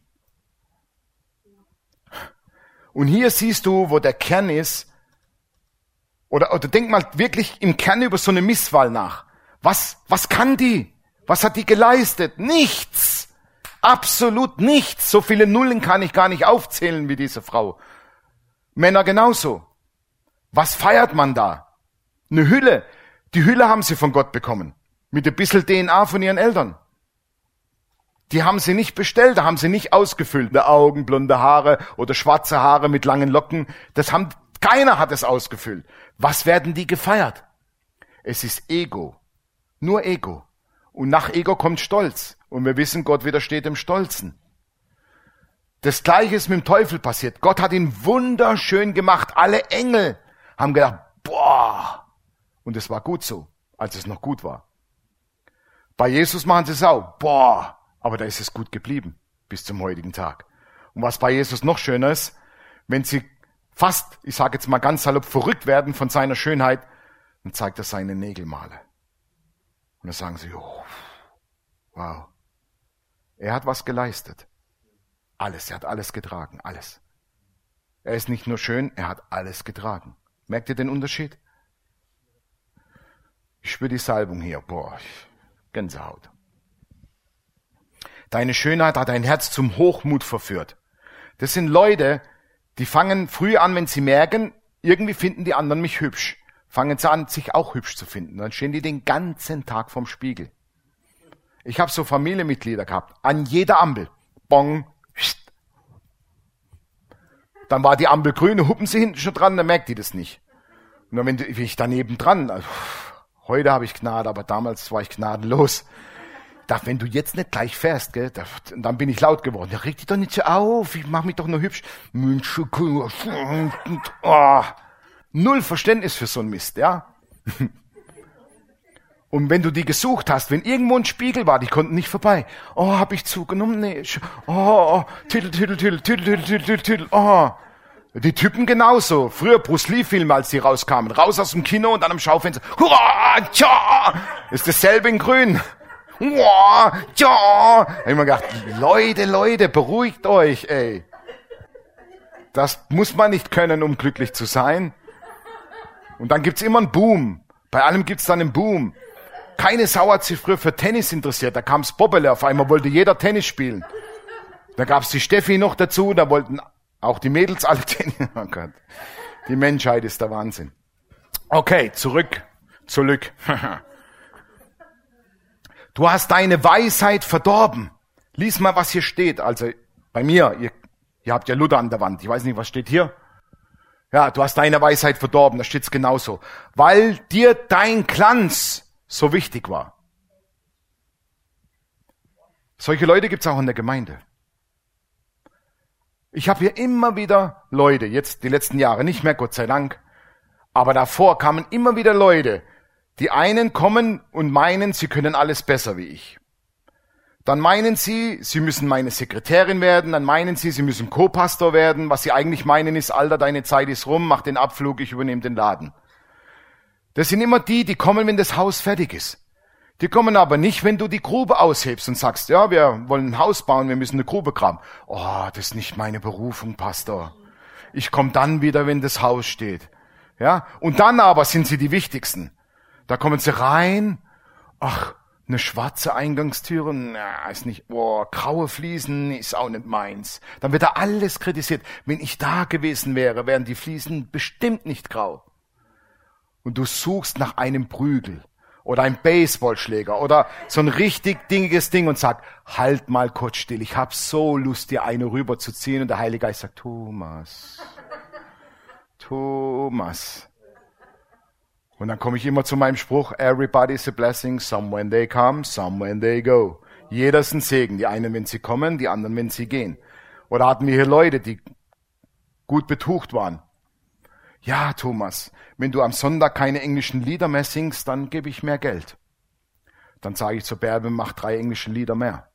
Und hier siehst du, wo der Kern ist, oder denk mal wirklich im Kern über so eine Misswahl nach. Was kann die? Was hat die geleistet? Nichts. Absolut nichts. So viele Nullen kann ich gar nicht aufzählen wie diese Frau. Männer genauso. Was feiert man da? Eine Hülle. Die Hülle haben sie von Gott bekommen. Mit ein bisschen DNA von ihren Eltern. Die haben sie nicht bestellt, da haben sie nicht ausgefüllt. Blonde Augen, blonde Haare oder schwarze Haare mit langen Locken. Keiner hat es ausgefüllt. Was werden die gefeiert? Es ist Ego. Nur Ego. Und nach Ego kommt Stolz. Und wir wissen, Gott widersteht dem Stolzen. Das Gleiche ist mit dem Teufel passiert. Gott hat ihn wunderschön gemacht. Alle Engel haben gedacht, boah. Und es war gut so, als es noch gut war. Bei Jesus machen sie es auch, boah. Aber da ist es gut geblieben, bis zum heutigen Tag. Und was bei Jesus noch schöner ist, wenn sie fast, ich sage jetzt mal ganz salopp, verrückt werden von seiner Schönheit, dann zeigt er seine Nägelmale. Und dann sagen sie, oh, wow. Er hat was geleistet. Alles, er hat alles getragen, alles. Er ist nicht nur schön, er hat alles getragen. Merkt ihr den Unterschied? Ich spüre die Salbung hier, boah, Gänsehaut. Deine Schönheit hat dein Herz zum Hochmut verführt. Das sind Leute, die fangen früh an, wenn sie merken, irgendwie finden die anderen mich hübsch. Fangen sie an, sich auch hübsch zu finden. Dann stehen die den ganzen Tag vorm Spiegel. Ich habe so Familienmitglieder gehabt, an jeder Ampel. Bong. Dann war die Ampel grün, hupen sie hinten schon dran, dann merkt die das nicht. Und dann bin ich daneben dran. Also, heute habe ich Gnade, aber damals war ich gnadenlos. Wenn du jetzt nicht gleich fährst, gell, dann bin ich laut geworden. Ja, reg dich doch nicht so auf, ich mach mich doch nur hübsch. Oh, null Verständnis für so einen Mist, ja. Und wenn du die gesucht hast, wenn irgendwo ein Spiegel war, die konnten nicht vorbei. Oh, hab ich zugenommen? Nee. Oh, Tüdel, oh. Die Typen genauso. Früher Bruce Lee-Filme, als die rauskamen. Raus aus dem Kino und dann am Schaufenster. Hurra, tja! Ist dasselbe in grün. Hurra, tja! Da hab ich mir gedacht, Leute, beruhigt euch, ey. Das muss man nicht können, um glücklich zu sein. Und dann gibt's immer einen Boom. Bei allem gibt's dann einen Boom. Keine Sau hat sich früher für Tennis interessiert. Da kam's Bobbele. Auf einmal wollte jeder Tennis spielen. Da gab's die Steffi noch dazu. Da wollten auch die Mädels alle Tennis. Oh Gott. Die Menschheit ist der Wahnsinn. Okay, zurück. Du hast deine Weisheit verdorben. Lies mal, was hier steht. Also bei mir, ihr habt ja Luther an der Wand. Ich weiß nicht, was steht hier. Ja, du hast deine Weisheit verdorben. Da steht's genauso. Weil dir dein Glanz so wichtig war. Solche Leute gibt's auch in der Gemeinde. Ich habe hier immer wieder Leute, jetzt die letzten Jahre nicht mehr, Gott sei Dank, aber davor kamen immer wieder Leute, die einen kommen und meinen, sie können alles besser wie ich. Dann meinen sie, sie müssen meine Sekretärin werden, dann meinen sie müssen Co-Pastor werden. Was sie eigentlich meinen ist, Alter, deine Zeit ist rum, mach den Abflug, ich übernehme den Laden. Das sind immer die kommen, wenn das Haus fertig ist. Die kommen aber nicht, wenn du die Grube aushebst und sagst, ja, wir wollen ein Haus bauen, wir müssen eine Grube graben. Oh, das ist nicht meine Berufung, Pastor. Ich komme dann wieder, wenn das Haus steht. Ja, und dann aber sind sie die Wichtigsten. Da kommen sie rein, ach, eine schwarze Eingangstüre, na, ist nicht, graue Fliesen ist auch nicht meins. Dann wird da alles kritisiert. Wenn ich da gewesen wäre, wären die Fliesen bestimmt nicht grau. Und du suchst nach einem Prügel oder einem Baseballschläger oder so ein richtig dingiges Ding und sag, halt mal kurz still, ich hab so Lust, dir eine rüberzuziehen. Und der Heilige Geist sagt, Thomas. Und dann komme ich immer zu meinem Spruch, everybody's a blessing, some when they come, some when they go. Jeder ist ein Segen, die einen, wenn sie kommen, die anderen, wenn sie gehen. Oder hatten wir hier Leute, die gut betucht waren. Ja, Thomas, wenn du am Sonntag keine englischen Lieder mehr singst, dann gebe ich mehr Geld. Dann sage ich zur Bärbe, mach 3 englische Lieder mehr.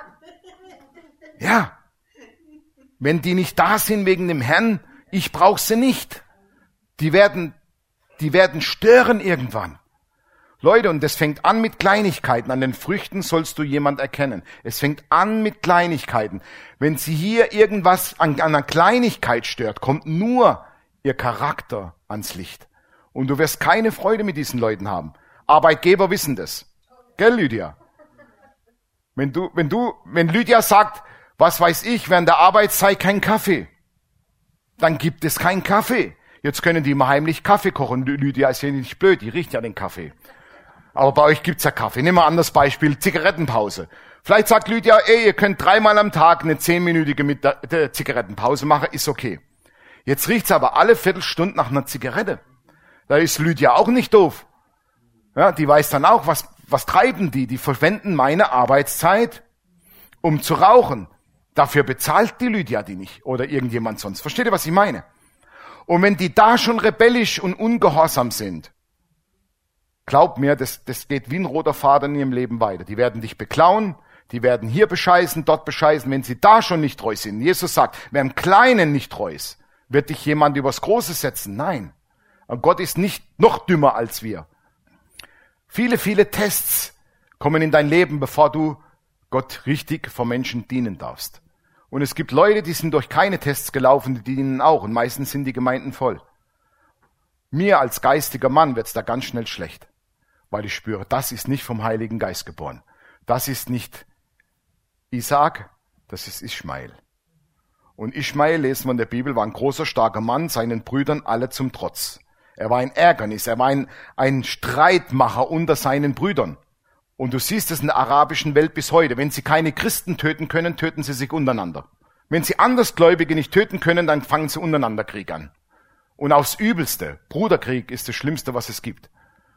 Ja, wenn die nicht da sind wegen dem Herrn, ich brauche sie nicht. Die werden stören irgendwann. Leute, und das fängt an mit Kleinigkeiten. An den Früchten sollst du jemand erkennen. Es fängt an mit Kleinigkeiten. Wenn sie hier irgendwas an einer Kleinigkeit stört, kommt nur ihr Charakter ans Licht. Und du wirst keine Freude mit diesen Leuten haben. Arbeitgeber wissen das. Gell, Lydia? Wenn Lydia sagt, was weiß ich, während der Arbeitszeit kein Kaffee, dann gibt es keinen Kaffee. Jetzt können die immer heimlich Kaffee kochen. Lydia ist ja nicht blöd, die riecht ja den Kaffee. Aber bei euch gibt's ja Kaffee. Nehmen wir ein anderes Beispiel, Zigarettenpause. Vielleicht sagt Lydia, ihr könnt 3-mal am Tag eine 10-minütige Zigarettenpause machen, ist okay. Jetzt riecht's aber alle Viertelstunde nach einer Zigarette. Da ist Lydia auch nicht doof. Ja, die weiß dann auch, was treiben die? Die verwenden meine Arbeitszeit, um zu rauchen. Dafür bezahlt die Lydia die nicht oder irgendjemand sonst. Versteht ihr, was ich meine? Und wenn die da schon rebellisch und ungehorsam sind, glaub mir, das geht wie ein roter Faden in ihrem Leben weiter. Die werden dich beklauen, die werden hier bescheißen, dort bescheißen, wenn sie da schon nicht treu sind. Jesus sagt, wer im Kleinen nicht treu ist, wird dich jemand übers Große setzen. Nein, und Gott ist nicht noch dümmer als wir. Viele, viele Tests kommen in dein Leben, bevor du Gott richtig vor Menschen dienen darfst. Und es gibt Leute, die sind durch keine Tests gelaufen, die dienen auch. Und meistens sind die Gemeinden voll. Mir als geistiger Mann wird's da ganz schnell schlecht. Weil ich spüre, das ist nicht vom Heiligen Geist geboren. Das ist nicht Isaak, das ist Ischmael. Und Ischmael, lesen wir in der Bibel, war ein großer, starker Mann, seinen Brüdern alle zum Trotz. Er war ein Ärgernis, er war ein Streitmacher unter seinen Brüdern. Und du siehst es in der arabischen Welt bis heute. Wenn sie keine Christen töten können, töten sie sich untereinander. Wenn sie Andersgläubige nicht töten können, dann fangen sie untereinander Krieg an. Und aufs Übelste, Bruderkrieg ist das Schlimmste, was es gibt.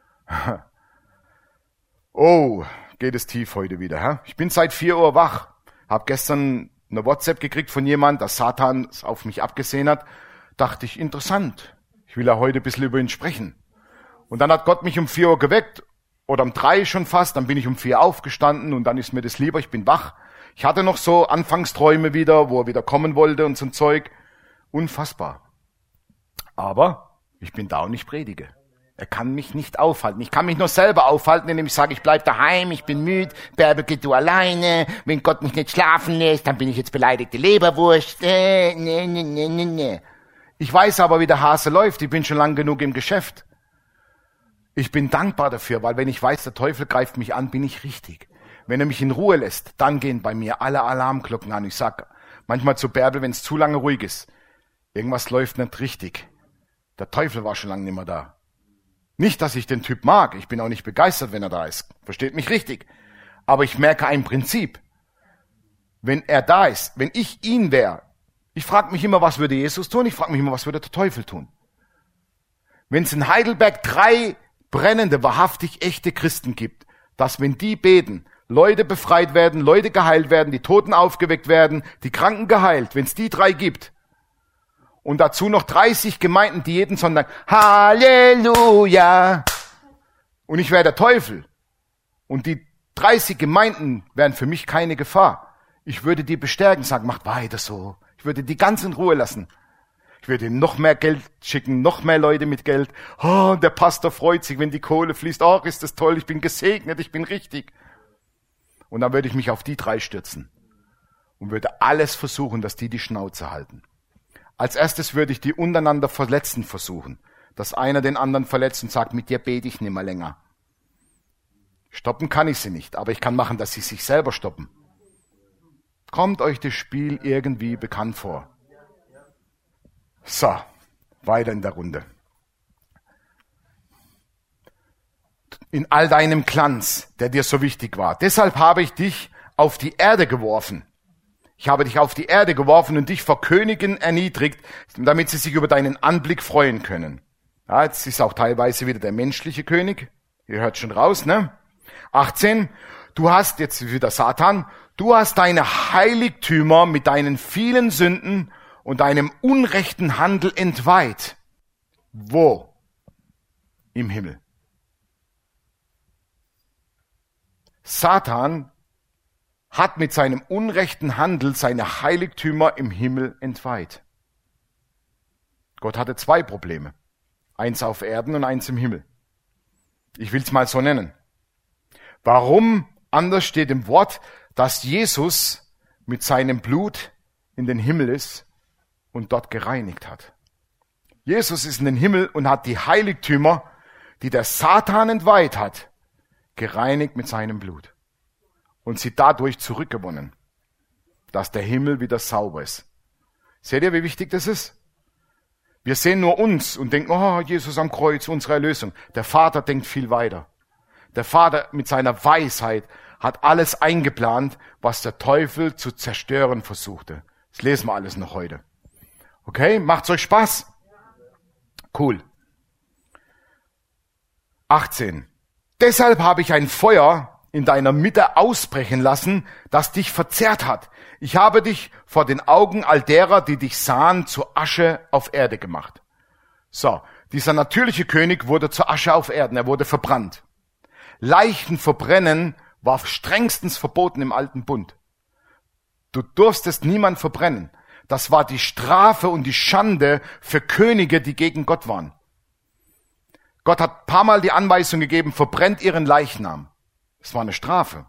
Oh, geht es tief heute wieder. Hä? Ich bin seit 4 Uhr wach, habe gestern eine WhatsApp gekriegt von jemand, dass Satan auf mich abgesehen hat. Dachte ich, interessant. Ich will ja heute ein bisschen über ihn sprechen. Und dann hat Gott mich um 4 Uhr geweckt, oder um 3 schon fast, dann bin ich um 4 aufgestanden und dann ist mir das lieber, ich bin wach. Ich hatte noch so Anfangsträume wieder, wo er wieder kommen wollte und so ein Zeug. Unfassbar. Aber ich bin da und ich predige. Er kann mich nicht aufhalten. Ich kann mich nur selber aufhalten, indem ich sage, ich bleib daheim, ich bin müde, Bärbel, geh du alleine. Wenn Gott mich nicht schlafen lässt, dann bin ich jetzt beleidigte Leberwurst. Nee. Ich weiß aber, wie der Hase läuft. Ich bin schon lang genug im Geschäft. Ich bin dankbar dafür, weil wenn ich weiß, der Teufel greift mich an, bin ich richtig. Wenn er mich in Ruhe lässt, dann gehen bei mir alle Alarmglocken an. Ich sag manchmal zu Bärbel, wenn es zu lange ruhig ist, irgendwas läuft nicht richtig. Der Teufel war schon lange nicht mehr da. Nicht, dass ich den Typ mag. Ich bin auch nicht begeistert, wenn er da ist. Versteht mich richtig. Aber ich merke ein Prinzip. Wenn er da ist, wenn ich ihn wäre, ich frage mich immer, was würde Jesus tun? Ich frage mich immer, was würde der Teufel tun? Wenn es in Heidelberg 3 brennende, wahrhaftig echte Christen gibt, dass wenn die beten, Leute befreit werden, Leute geheilt werden, die Toten aufgeweckt werden, die Kranken geheilt, wenn es die 3 gibt, und dazu noch 30 Gemeinden, die jeden Sonntag Halleluja. Und ich wäre der Teufel. Und die 30 Gemeinden wären für mich keine Gefahr. Ich würde die bestärken, sagen, macht weiter so. Ich würde die ganz in Ruhe lassen. Ich würde ihnen noch mehr Geld schicken, noch mehr Leute mit Geld. Oh, der Pastor freut sich, wenn die Kohle fließt. Oh, ist das toll, ich bin gesegnet, ich bin richtig. Und dann würde ich mich auf die 3 stürzen. Und würde alles versuchen, dass die Schnauze halten. Als erstes würde ich die untereinander verletzen versuchen. Dass einer den anderen verletzt und sagt, mit dir bete ich nimmer länger. Stoppen kann ich sie nicht, aber ich kann machen, dass sie sich selber stoppen. Kommt euch das Spiel irgendwie bekannt vor? So, weiter in der Runde. In all deinem Glanz, der dir so wichtig war. Deshalb habe ich dich auf die Erde geworfen. Ich habe dich auf die Erde geworfen und dich vor Königen erniedrigt, damit sie sich über deinen Anblick freuen können. Ja, jetzt ist auch teilweise wieder der menschliche König. Ihr hört schon raus, ne? 18. Du hast, jetzt wieder Satan, du hast deine Heiligtümer mit deinen vielen Sünden und deinem unrechten Handel entweiht. Wo? Im Himmel. Satan hat mit seinem unrechten Handel seine Heiligtümer im Himmel entweiht. Gott hatte 2 Probleme. Eins auf Erden und eins im Himmel. Ich will es mal so nennen. Warum? Anders steht im Wort, dass Jesus mit seinem Blut in den Himmel ist und dort gereinigt hat. Jesus ist in den Himmel und hat die Heiligtümer, die der Satan entweiht hat, gereinigt mit seinem Blut. Und sie dadurch zurückgewonnen, dass der Himmel wieder sauber ist. Seht ihr, wie wichtig das ist? Wir sehen nur uns und denken, oh, Jesus am Kreuz, unsere Erlösung. Der Vater denkt viel weiter. Der Vater mit seiner Weisheit hat alles eingeplant, was der Teufel zu zerstören versuchte. Das lesen wir alles noch heute. Okay, macht's euch Spaß? Cool. 18. Deshalb habe ich ein Feuer in deiner Mitte ausbrechen lassen, das dich verzehrt hat. Ich habe dich vor den Augen all derer, die dich sahen, zu Asche auf Erde gemacht. So, dieser natürliche König wurde zur Asche auf Erden, er wurde verbrannt. Leichen verbrennen war strengstens verboten im Alten Bund. Du durftest niemand verbrennen. Das war die Strafe und die Schande für Könige, die gegen Gott waren. Gott hat ein paar Mal die Anweisung gegeben, verbrennt ihren Leichnam. Es war eine Strafe.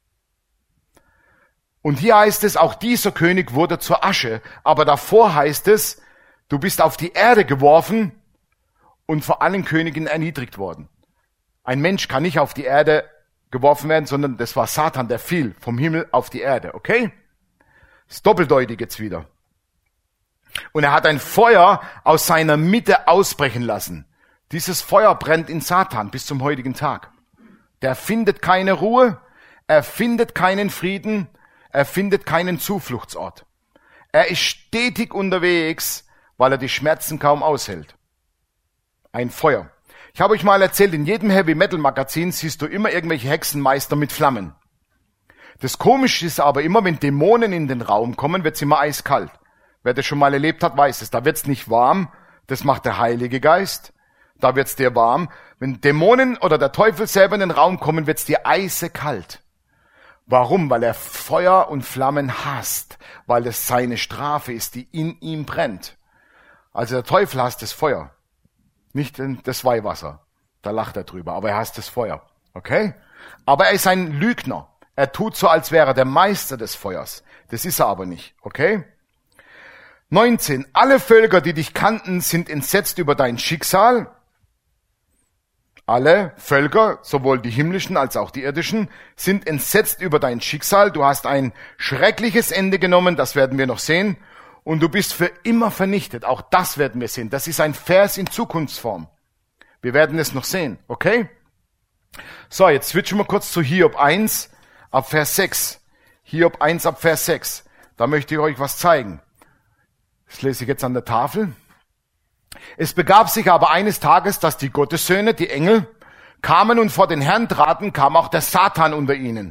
Und hier heißt es, auch dieser König wurde zur Asche. Aber davor heißt es, du bist auf die Erde geworfen und vor allen Königen erniedrigt worden. Ein Mensch kann nicht auf die Erde geworfen werden, sondern das war Satan, der fiel vom Himmel auf die Erde. Okay? Ist doppeldeutig jetzt wieder. Und er hat ein Feuer aus seiner Mitte ausbrechen lassen. Dieses Feuer brennt in Satan bis zum heutigen Tag. Der findet keine Ruhe, er findet keinen Frieden, er findet keinen Zufluchtsort. Er ist stetig unterwegs, weil er die Schmerzen kaum aushält. Ein Feuer. Ich habe euch mal erzählt, in jedem Heavy-Metal-Magazin siehst du immer irgendwelche Hexenmeister mit Flammen. Das Komische ist aber immer, wenn Dämonen in den Raum kommen, wird's immer eiskalt. Wer das schon mal erlebt hat, weiß es. Da wird's nicht warm, das macht der Heilige Geist. Da wird's dir warm. Wenn Dämonen oder der Teufel selber in den Raum kommen, wird's dir eisekalt. Warum? Weil er Feuer und Flammen hasst. Weil es seine Strafe ist, die in ihm brennt. Also der Teufel hasst das Feuer, nicht das Weihwasser. Da lacht er drüber, aber er hasst das Feuer. Okay? Aber er ist ein Lügner. Er tut so, als wäre er der Meister des Feuers. Das ist er aber nicht. Okay? 19. Alle Völker, die dich kannten, sind entsetzt über dein Schicksal. Alle Völker, sowohl die himmlischen als auch die irdischen, sind entsetzt über dein Schicksal. Du hast ein schreckliches Ende genommen, das werden wir noch sehen. Und du bist für immer vernichtet. Auch das werden wir sehen. Das ist ein Vers in Zukunftsform. Wir werden es noch sehen. Okay? So, jetzt switchen wir kurz zu Hiob 1 ab Vers 6. Hiob 1 ab Vers 6. Da möchte ich euch was zeigen. Das lese ich jetzt an der Tafel. Es begab sich aber eines Tages, dass die Gottessöhne, die Engel, kamen und vor den Herrn traten, kam auch der Satan unter ihnen.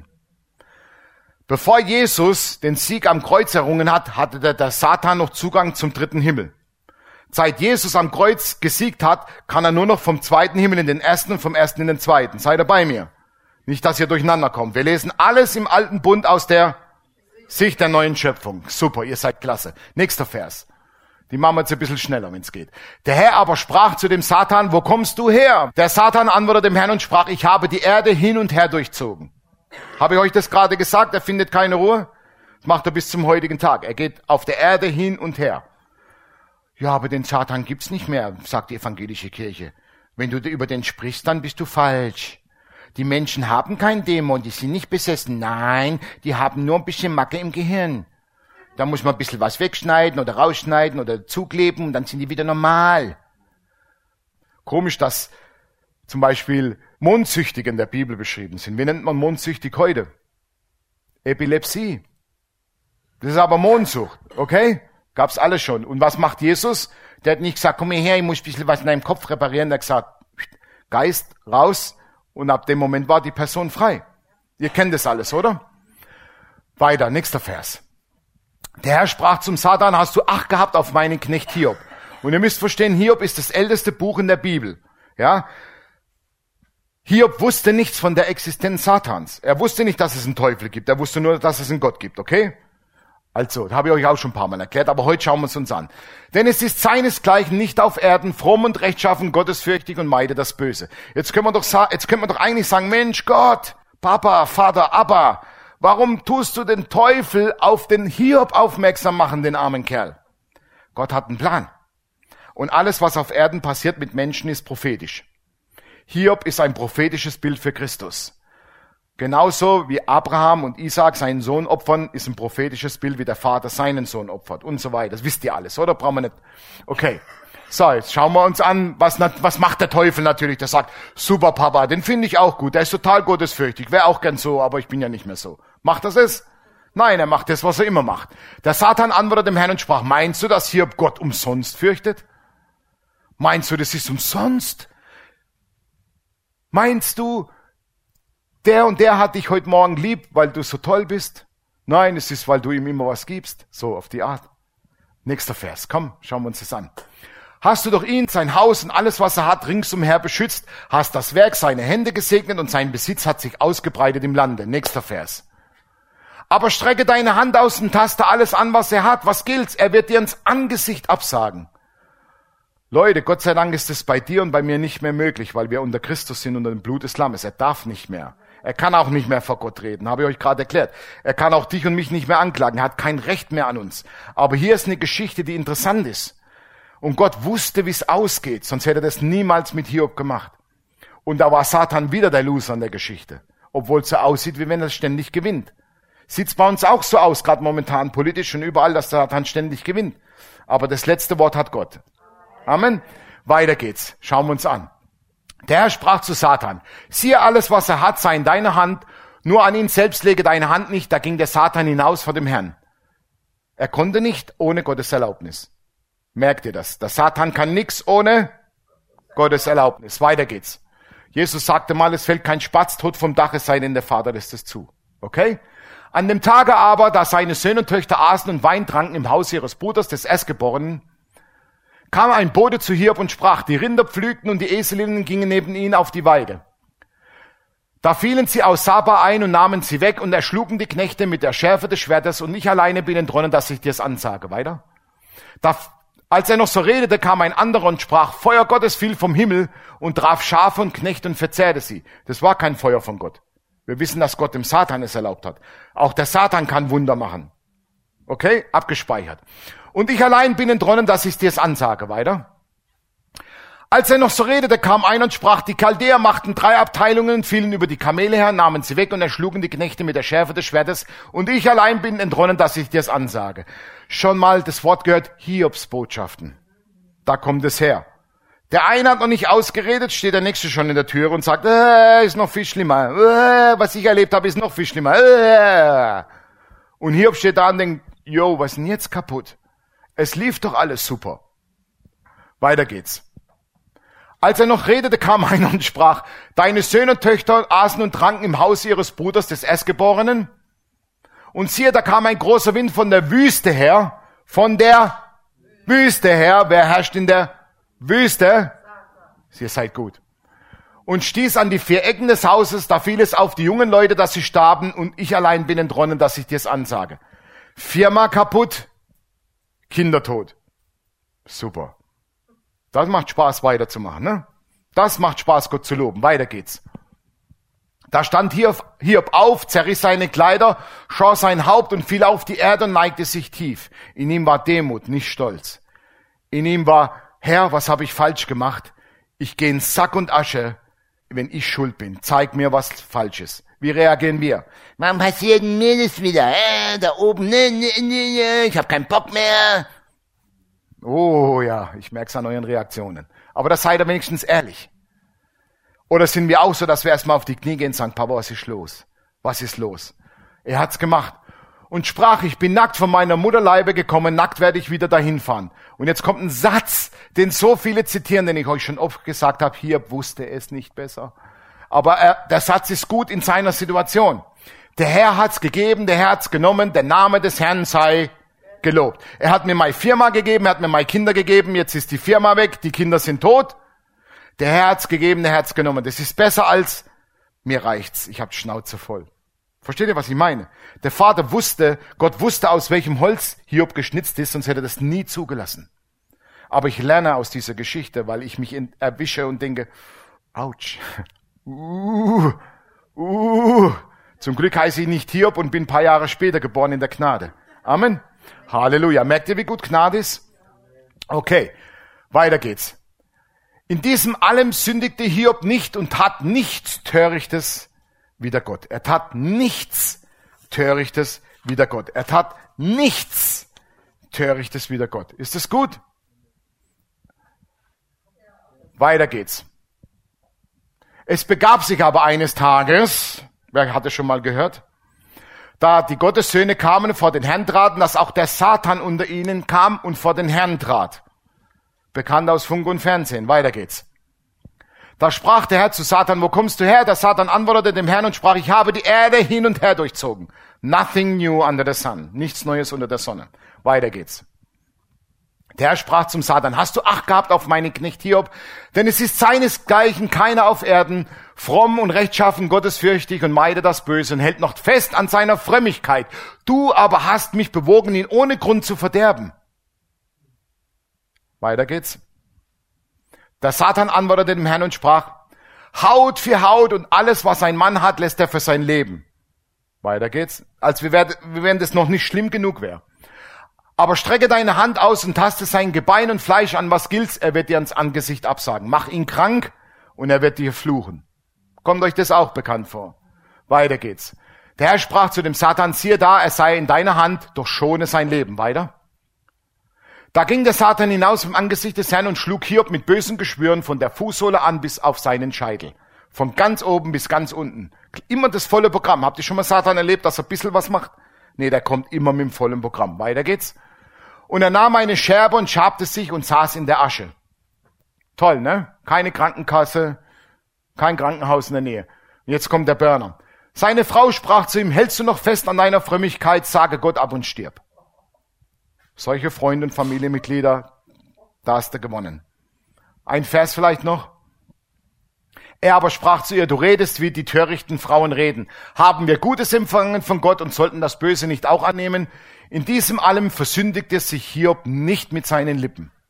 Bevor Jesus den Sieg am Kreuz errungen hat, hatte der Satan noch Zugang zum dritten Himmel. Seit Jesus am Kreuz gesiegt hat, kann er nur noch vom zweiten Himmel in den ersten und vom ersten in den zweiten. Seid ihr bei mir? Nicht, dass ihr durcheinander kommt. Wir lesen alles im alten Bund aus der Sicht der neuen Schöpfung. Super, ihr seid klasse. Nächster Vers. Die machen wir jetzt ein bisschen schneller, wenn es geht. Der Herr aber sprach zu dem Satan, wo kommst du her? Der Satan antwortete dem Herrn und sprach, ich habe die Erde hin und her durchzogen. Habe ich euch das gerade gesagt? Er findet keine Ruhe. Das macht er bis zum heutigen Tag. Er geht auf der Erde hin und her. Ja, aber den Satan gibt's nicht mehr, sagt die evangelische Kirche. Wenn du über den sprichst, dann bist du falsch. Die Menschen haben keinen Dämon, die sind nicht besessen. Nein, die haben nur ein bisschen Macke im Gehirn. Da muss man ein bisschen was wegschneiden oder rausschneiden oder zukleben und dann sind die wieder normal. Komisch, dass zum Beispiel Mondsüchtige in der Bibel beschrieben sind. Wie nennt man mondsüchtig heute? Epilepsie. Das ist aber Mondsucht, okay? Gab's alles schon. Und was macht Jesus? Der hat nicht gesagt, komm her, ich muss ein bisschen was in deinem Kopf reparieren. Der hat gesagt, Geist raus. Und ab dem Moment war die Person frei. Ihr kennt das alles, oder? Weiter, nächster Vers. Der Herr sprach zum Satan, hast du Acht gehabt auf meinen Knecht Hiob? Und ihr müsst verstehen, Hiob ist das älteste Buch in der Bibel. Ja? Hiob wusste nichts von der Existenz Satans. Er wusste nicht, dass es einen Teufel gibt. Er wusste nur, dass es einen Gott gibt, okay? Also, das habe ich euch auch schon ein paar Mal erklärt, aber heute schauen wir es uns an. Denn es ist seinesgleichen nicht auf Erden, fromm und rechtschaffen, gottesfürchtig und meide das Böse. Jetzt können wir doch eigentlich sagen, Mensch, Gott, Papa, Vater, Abba, warum tust du den Teufel auf den Hiob aufmerksam machen, den armen Kerl? Gott hat einen Plan. Und alles, was auf Erden passiert mit Menschen, ist prophetisch. Hiob ist ein prophetisches Bild für Christus. Genauso wie Abraham und Isaac seinen Sohn opfern, ist ein prophetisches Bild, wie der Vater seinen Sohn opfert und so weiter. Das wisst ihr alles, oder? Brauchen wir nicht. Okay. So, jetzt schauen wir uns an, was macht der Teufel natürlich. Der sagt, super Papa, den finde ich auch gut. Der ist total gottesfürchtig. Wäre auch gern so, aber ich bin ja nicht mehr so. Macht das es? Nein, er macht das, was er immer macht. Der Satan antwortete dem Herrn und sprach, meinst du, dass Hiob Gott umsonst fürchtet? Meinst du, das ist umsonst? Meinst du, der und der hat dich heute Morgen lieb, weil du so toll bist? Nein, es ist, weil du ihm immer was gibst. So, auf die Art. Nächster Vers. Komm, schauen wir uns das an. Hast du doch ihn, sein Haus und alles, was er hat, ringsumher beschützt, hast das Werk seiner Hände gesegnet und sein Besitz hat sich ausgebreitet im Lande. Nächster Vers. Aber strecke deine Hand aus und taste alles an, was er hat. Was gilt's? Er wird dir ins Angesicht absagen. Leute, Gott sei Dank ist es bei dir und bei mir nicht mehr möglich, weil wir unter Christus sind, unter dem Blut des Lammes. Er darf nicht mehr. Er kann auch nicht mehr vor Gott reden, habe ich euch gerade erklärt. Er kann auch dich und mich nicht mehr anklagen. Er hat kein Recht mehr an uns. Aber hier ist eine Geschichte, die interessant ist. Und Gott wusste, wie es ausgeht, sonst hätte er das niemals mit Hiob gemacht. Und da war Satan wieder der Loser an der Geschichte. Obwohl es so aussieht, wie wenn er ständig gewinnt. Sieht's bei uns auch so aus, gerade momentan politisch und überall, dass Satan ständig gewinnt. Aber das letzte Wort hat Gott. Amen. Weiter geht's. Schauen wir uns an. Der Herr sprach zu Satan, siehe, alles, was er hat, sei in deiner Hand, nur an ihn selbst lege deine Hand nicht. Da ging der Satan hinaus vor dem Herrn. Er konnte nicht ohne Gottes Erlaubnis. Merkt ihr das? Der Satan kann nichts ohne Gottes Erlaubnis. Weiter geht's. Jesus sagte mal, es fällt kein Spatz tot vom Dach, es sei denn, der Vater lässt es zu. Okay? An dem Tage aber, da seine Söhne und Töchter aßen und Wein tranken im Haus ihres Bruders, des Erstgeborenen, kam ein Bote zu Hiob und sprach, die Rinder pflügten und die Eselinnen gingen neben ihnen auf die Weide. Da fielen sie aus Saba ein und nahmen sie weg und erschlugen die Knechte mit der Schärfe des Schwertes und ich alleine bin entronnen, dass ich dir's ansage. Weiter. Als er noch so redete, kam ein anderer und sprach, Feuer Gottes fiel vom Himmel und traf Schafe und Knechte und verzehrte sie. Das war kein Feuer von Gott. Wir wissen, dass Gott dem Satan es erlaubt hat. Auch der Satan kann Wunder machen. Okay? Abgespeichert. Und ich allein bin entronnen, dass ich dir's ansage. Weiter. Als er noch so redete, kam einer und sprach, die Chaldäer machten 3 Abteilungen, fielen über die Kamele her, nahmen sie weg und erschlugen die Knechte mit der Schärfe des Schwertes. Und ich allein bin entronnen, dass ich dir's ansage. Schon mal das Wort gehört, Hiobsbotschaften. Da kommt es her. Der eine hat noch nicht ausgeredet, steht der nächste schon in der Tür und sagt, ist noch viel schlimmer. Was ich erlebt habe, ist noch viel schlimmer. Und Hiob steht da und denkt, yo, was ist denn jetzt kaputt? Es lief doch alles super. Weiter geht's. Als er noch redete, kam einer und sprach, deine Söhne und Töchter aßen und tranken im Haus ihres Bruders des Erstgeborenen. Und siehe, da kam ein großer Wind von der Wüste her, Wer herrscht in der Wüste? Ihr seid gut. Und stieß an die 4 Ecken des Hauses, da fiel es auf die jungen Leute, dass sie starben, und ich allein bin entronnen, dass ich dir's ansage. Firma kaputt, Kinder tot. Super. Das macht Spaß, weiterzumachen, ne? Das macht Spaß, Gott zu loben. Weiter geht's. Da stand Hiob auf, zerriss seine Kleider, schor sein Haupt und fiel auf die Erde und neigte sich tief. In ihm war Demut, nicht Stolz. In ihm war, Herr, was habe ich falsch gemacht? Ich gehe in Sack und Asche, wenn ich schuld bin. Zeig mir, was falsch ist. Wie reagieren wir? Warum passiert mir das wieder? Da oben, ich habe keinen Bock mehr. Oh ja, ich merke es an euren Reaktionen. Aber da seid ihr wenigstens ehrlich. Oder sind wir auch so, dass wir erstmal auf die Knie gehen und sagen, Papa, was ist los? Was ist los? Er hat's gemacht. Und sprach, ich bin nackt von meiner Mutterleibe gekommen, nackt werde ich wieder dahin fahren. Und jetzt kommt ein Satz, den so viele zitieren, den ich euch schon oft gesagt habe, Hiob wusste es nicht besser. Aber der Satz ist gut in seiner Situation. Der Herr hat's gegeben, der Herr hat's genommen, der Name des Herrn sei gelobt. Er hat mir meine Firma gegeben, er hat mir meine Kinder gegeben, jetzt ist die Firma weg, die Kinder sind tot. Der Herr hat's gegeben, der Herr hat's genommen. Das ist besser als, mir reicht's, ich hab die Schnauze voll. Versteht ihr, was ich meine? Der Vater wusste, Gott wusste, aus welchem Holz Hiob geschnitzt ist, sonst hätte er das nie zugelassen. Aber ich lerne aus dieser Geschichte, weil ich mich erwische und denke, ouch. Zum Glück heiße ich nicht Hiob und bin ein paar Jahre später geboren in der Gnade. Amen. Halleluja. Merkt ihr, wie gut Gnade ist? Okay, weiter geht's. In diesem allem sündigte Hiob nicht und tat nichts Törichtes wider Gott. Er tat nichts Törichtes wider Gott. Er tat nichts Törichtes wider Gott. Ist das gut? Weiter geht's. Es begab sich aber eines Tages, wer hat es schon mal gehört, da die Gottessöhne kamen und vor den Herrn traten, dass auch der Satan unter ihnen kam und vor den Herrn trat. Bekannt aus Funk und Fernsehen. Weiter geht's. Da sprach der Herr zu Satan, wo kommst du her? Der Satan antwortete dem Herrn und sprach, ich habe die Erde hin und her durchzogen. Nothing new under the sun. Nichts Neues unter der Sonne. Weiter geht's. Der Herr sprach zum Satan, hast du Acht gehabt auf meinen Knecht Hiob? Denn es ist seinesgleichen keiner auf Erden, fromm und rechtschaffen, gottesfürchtig und meidet das Böse und hält noch fest an seiner Frömmigkeit. Du aber hast mich bewogen, ihn ohne Grund zu verderben. Weiter geht's. Der Satan antwortete dem Herrn und sprach, Haut für Haut und alles, was ein Mann hat, lässt er für sein Leben. Weiter geht's. Als wenn das noch nicht schlimm genug wäre. Aber strecke deine Hand aus und taste sein Gebein und Fleisch an, was gilt's, er wird dir ans Angesicht absagen. Mach ihn krank und er wird dir fluchen. Kommt euch das auch bekannt vor? Weiter geht's. Der Herr sprach zu dem Satan, siehe da, er sei in deiner Hand, doch schone sein Leben. Weiter. Da ging der Satan hinaus vom Angesicht des Herrn und schlug Hiob mit bösen Geschwüren von der Fußsohle an bis auf seinen Scheitel. Von ganz oben bis ganz unten. Immer das volle Programm. Habt ihr schon mal Satan erlebt, dass er ein bisschen was macht? Nee, der kommt immer mit dem vollen Programm. Weiter geht's. Und er nahm eine Scherbe und schabte sich und saß in der Asche. Toll, ne? Keine Krankenkasse, kein Krankenhaus in der Nähe. Und jetzt kommt der Burner. Seine Frau sprach zu ihm, hältst du noch fest an deiner Frömmigkeit, sage Gott ab und stirb. Solche Freunde und Familienmitglieder, da hast du gewonnen. Ein Vers vielleicht noch. Er aber sprach zu ihr, du redest, wie die törichten Frauen reden. Haben wir Gutes empfangen von Gott und sollten das Böse nicht auch annehmen? In diesem allem versündigte sich Hiob nicht mit seinen Lippen.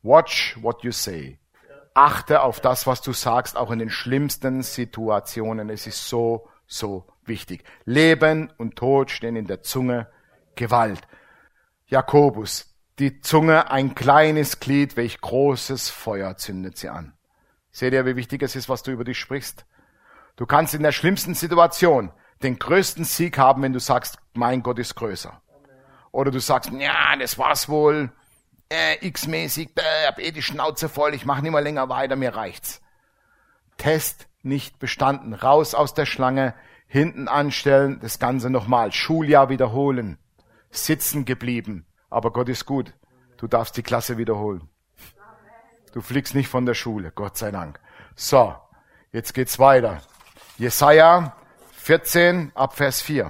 Watch what you say. Achte auf das, was du sagst, auch in den schlimmsten Situationen. Es ist so, so wichtig. Leben und Tod stehen in der Zunge, Gewalt. Jakobus, die Zunge, ein kleines Glied, welch großes Feuer zündet sie an. Seht ihr, wie wichtig es ist, was du über dich sprichst? Du kannst in der schlimmsten Situation den größten Sieg haben, wenn du sagst, mein Gott ist größer. Oder du sagst, ja, das war's wohl, x-mäßig, hab die Schnauze voll, ich mache nicht mehr länger weiter, mir reicht's. Test nicht bestanden, raus aus der Schlange, hinten anstellen, das Ganze nochmal, Schuljahr wiederholen, sitzen geblieben, aber Gott ist gut, du darfst die Klasse wiederholen. Du fliegst nicht von der Schule, Gott sei Dank. So, jetzt geht's weiter. Jesaja 14 ab Vers 4.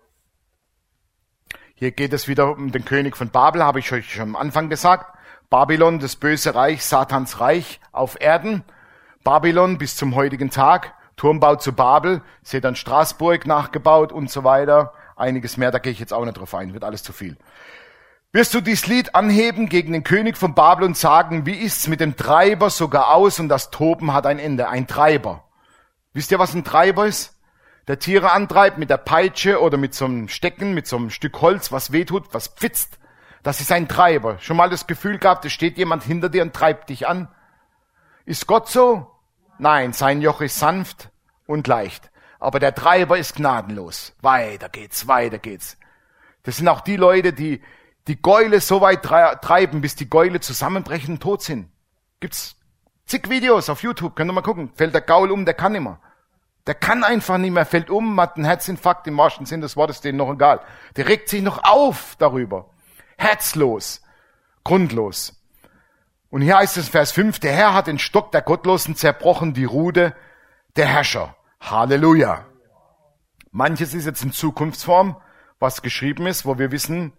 Hier geht es wieder um den König von Babel, habe ich euch schon am Anfang gesagt. Babylon, das böse Reich, Satans Reich auf Erden. Babylon bis zum heutigen Tag. Turmbau zu Babel. Seht dann Straßburg nachgebaut und so weiter. Einiges mehr, da gehe ich jetzt auch nicht drauf ein, wird alles zu viel. Wirst du dies Lied anheben gegen den König von Babel und sagen, wie ist's mit dem Treiber sogar aus und das Toben hat ein Ende. Ein Treiber. Wisst ihr, was ein Treiber ist? Der Tiere antreibt mit der Peitsche oder mit so einem Stecken, mit so einem Stück Holz, was wehtut, was pfitzt. Das ist ein Treiber. Schon mal das Gefühl gehabt, es steht jemand hinter dir und treibt dich an? Ist Gott so? Nein, sein Joch ist sanft und leicht. Aber der Treiber ist gnadenlos. Weiter geht's, weiter geht's. Das sind auch die Leute, die die Gäule so weit treiben, bis die Gäule zusammenbrechen und tot sind. Gibt's zig Videos auf YouTube, könnt ihr mal gucken. Fällt der Gaul um, der kann nicht mehr. Der kann einfach nicht mehr, fällt um, hat einen Herzinfarkt, im wahrsten Sinn des Wortes, denen noch egal. Der regt sich noch auf darüber. Herzlos, grundlos. Und hier heißt es in Vers 5, der Herr hat den Stock der Gottlosen zerbrochen, die Rute der Herrscher. Halleluja. Manches ist jetzt in Zukunftsform, was geschrieben ist, wo wir wissen,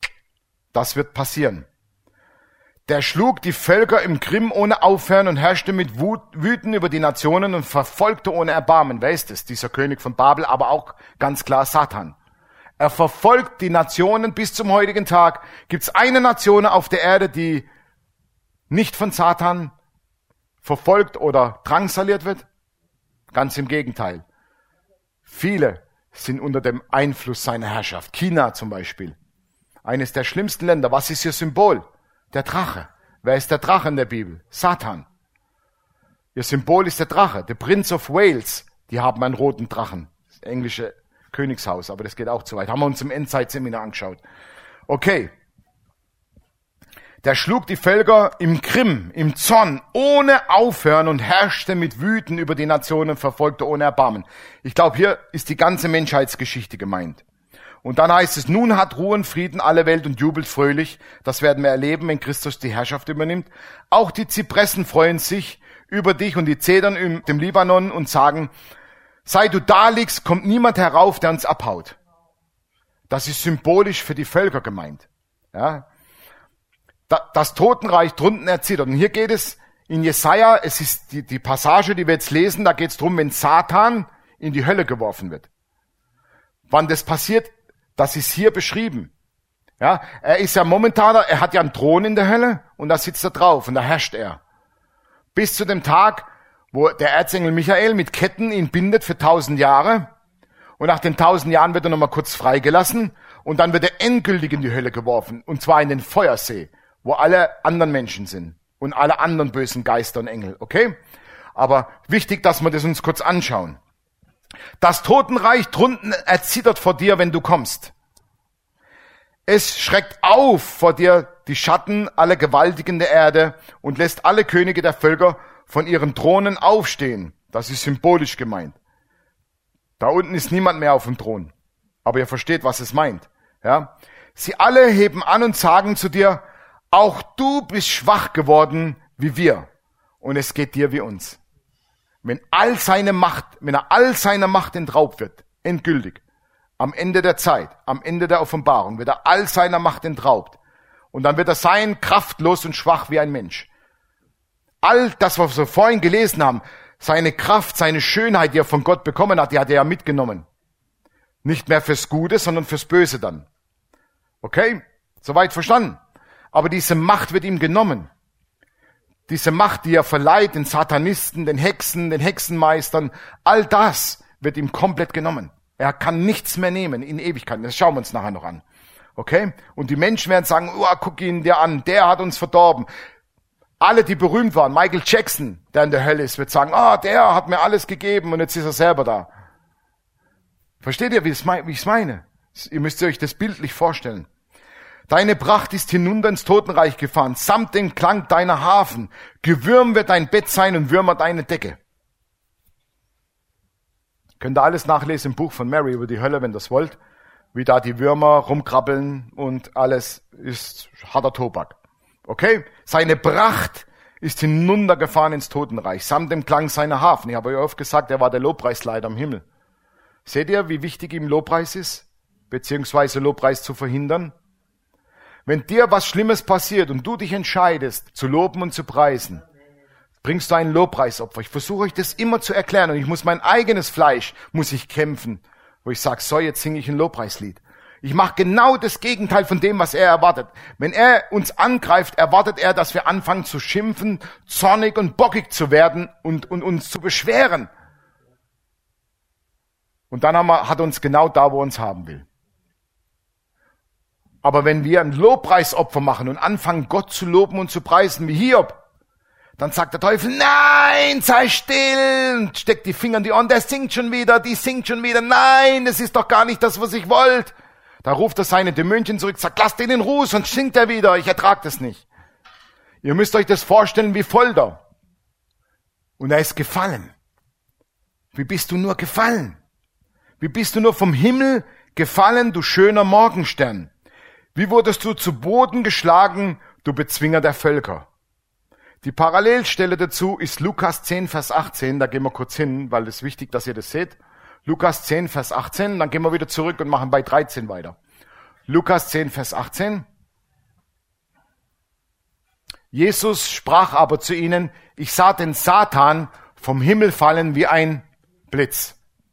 das wird passieren. Der schlug die Völker im Grimm ohne Aufhören und herrschte mit Wüten über die Nationen und verfolgte ohne Erbarmen. Wer ist es? Dieser König von Babel, aber auch ganz klar Satan. Er verfolgt die Nationen bis zum heutigen Tag. Gibt es eine Nation auf der Erde, die nicht von Satan verfolgt oder drangsaliert wird? Ganz im Gegenteil. Viele sind unter dem Einfluss seiner Herrschaft. China zum Beispiel. Eines der schlimmsten Länder. Was ist ihr Symbol? Der Drache. Wer ist der Drache in der Bibel? Satan. Ihr Symbol ist der Drache. The Prince of Wales. Die haben einen roten Drachen. Das englische Königshaus, aber das geht auch zu weit. Haben wir uns im Endzeit-Seminar angeschaut. Okay. Der schlug die Völker im Grimm, im Zorn, ohne Aufhören und herrschte mit Wüten über die Nationen, verfolgte ohne Erbarmen. Ich glaube, hier ist die ganze Menschheitsgeschichte gemeint. Und dann heißt es, nun hat Ruhe und Frieden alle Welt und jubelt fröhlich. Das werden wir erleben, wenn Christus die Herrschaft übernimmt. Auch die Zypressen freuen sich über dich und die Zedern im Libanon und sagen, seit du da liegst, kommt niemand herauf, der uns abhaut. Das ist symbolisch für die Völker gemeint. Ja? Das Totenreich drunten erzittert. Und hier geht es in Jesaja, es ist die Passage, die wir jetzt lesen, da geht es darum, wenn Satan in die Hölle geworfen wird. Wann das passiert, das ist hier beschrieben. Ja, er ist ja momentan, er hat ja einen Thron in der Hölle und da sitzt er drauf und da herrscht er. Bis zu dem Tag, wo der Erzengel Michael mit Ketten ihn bindet für 1000 Jahre und nach den 1000 Jahren wird er nochmal kurz freigelassen und dann wird er endgültig in die Hölle geworfen und zwar in den Feuersee, wo alle anderen Menschen sind und alle anderen bösen Geister und Engel, okay? Aber wichtig, dass wir das uns kurz anschauen. Das Totenreich drunten erzittert vor dir, wenn du kommst. Es schreckt auf vor dir die Schatten aller Gewaltigen der Erde und lässt alle Könige der Völker von ihren Thronen aufstehen. Das ist symbolisch gemeint. Da unten ist niemand mehr auf dem Thron. Aber ihr versteht, was es meint. Ja? Sie alle heben an und sagen zu dir, auch du bist schwach geworden wie wir. Und es geht dir wie uns. Wenn er all seiner Macht entraubt wird, endgültig, am Ende der Zeit, am Ende der Offenbarung, wird er all seiner Macht entraubt. Und dann wird er sein, kraftlos und schwach wie ein Mensch. All das, was wir vorhin gelesen haben, seine Kraft, seine Schönheit, die er von Gott bekommen hat, die hat er ja mitgenommen. Nicht mehr fürs Gute, sondern fürs Böse dann. Okay? Soweit verstanden? Aber diese Macht wird ihm genommen. diese Macht, die er verleiht, den Satanisten, den Hexen, den Hexenmeistern, all das wird ihm komplett genommen. Er kann nichts mehr nehmen in Ewigkeit. Das schauen wir uns nachher noch an. Okay? Und die Menschen werden sagen, oh, guck ihn dir an, der hat uns verdorben. Alle, die berühmt waren, Michael Jackson, der in der Hölle ist, wird sagen, der hat mir alles gegeben und jetzt ist er selber da. Versteht ihr, wie ich es meine? Ihr müsst euch das bildlich vorstellen. Deine Pracht ist hinunter ins Totenreich gefahren, samt dem Klang deiner Harfen. Gewürm wird dein Bett sein und Würmer deine Decke. Könnt ihr alles nachlesen im Buch von Mary über die Hölle, wenn ihr das wollt. Wie da die Würmer rumkrabbeln und alles ist harter Tobak. Okay? Seine Pracht ist hinuntergefahren ins Totenreich, samt dem Klang seiner Harfen. Ich habe euch oft gesagt, er war der Lobpreisleiter im Himmel. Seht ihr, wie wichtig ihm Lobpreis ist? Beziehungsweise Lobpreis zu verhindern? Wenn dir was Schlimmes passiert und du dich entscheidest, zu loben und zu preisen, bringst du ein Lobpreisopfer. Ich versuche euch das immer zu erklären und ich muss mein eigenes Fleisch, muss ich kämpfen, wo ich sage, so, jetzt singe ich ein Lobpreislied. Ich mache genau das Gegenteil von dem, was er erwartet. Wenn er uns angreift, erwartet er, dass wir anfangen zu schimpfen, zornig und bockig zu werden und uns zu beschweren. Und dann hat er uns genau da, wo er uns haben will. Aber wenn wir ein Lobpreisopfer machen und anfangen, Gott zu loben und zu preisen, wie Hiob, dann sagt der Teufel, nein, sei still, und steckt die Finger in die Ohren, der singt schon wieder, die singt schon wieder, nein, das ist doch gar nicht das, was ich wollte. Da ruft er seine Dämonchen zurück, sagt, lasst den in Ruhe, sonst singt er wieder, ich ertrag das nicht. Ihr müsst euch das vorstellen wie Folter. Und er ist gefallen. Wie bist du nur gefallen? Wie bist du nur vom Himmel gefallen, du schöner Morgenstern? Wie wurdest du zu Boden geschlagen, du Bezwinger der Völker? Die Parallelstelle dazu ist Lukas 10, Vers 18. Da gehen wir kurz hin, weil es ist wichtig, dass ihr das seht. Lukas 10, Vers 18. Dann gehen wir wieder zurück und machen bei 13 weiter. Lukas 10, Vers 18. Jesus sprach aber zu ihnen, ich sah den Satan vom Himmel fallen wie ein Blitz.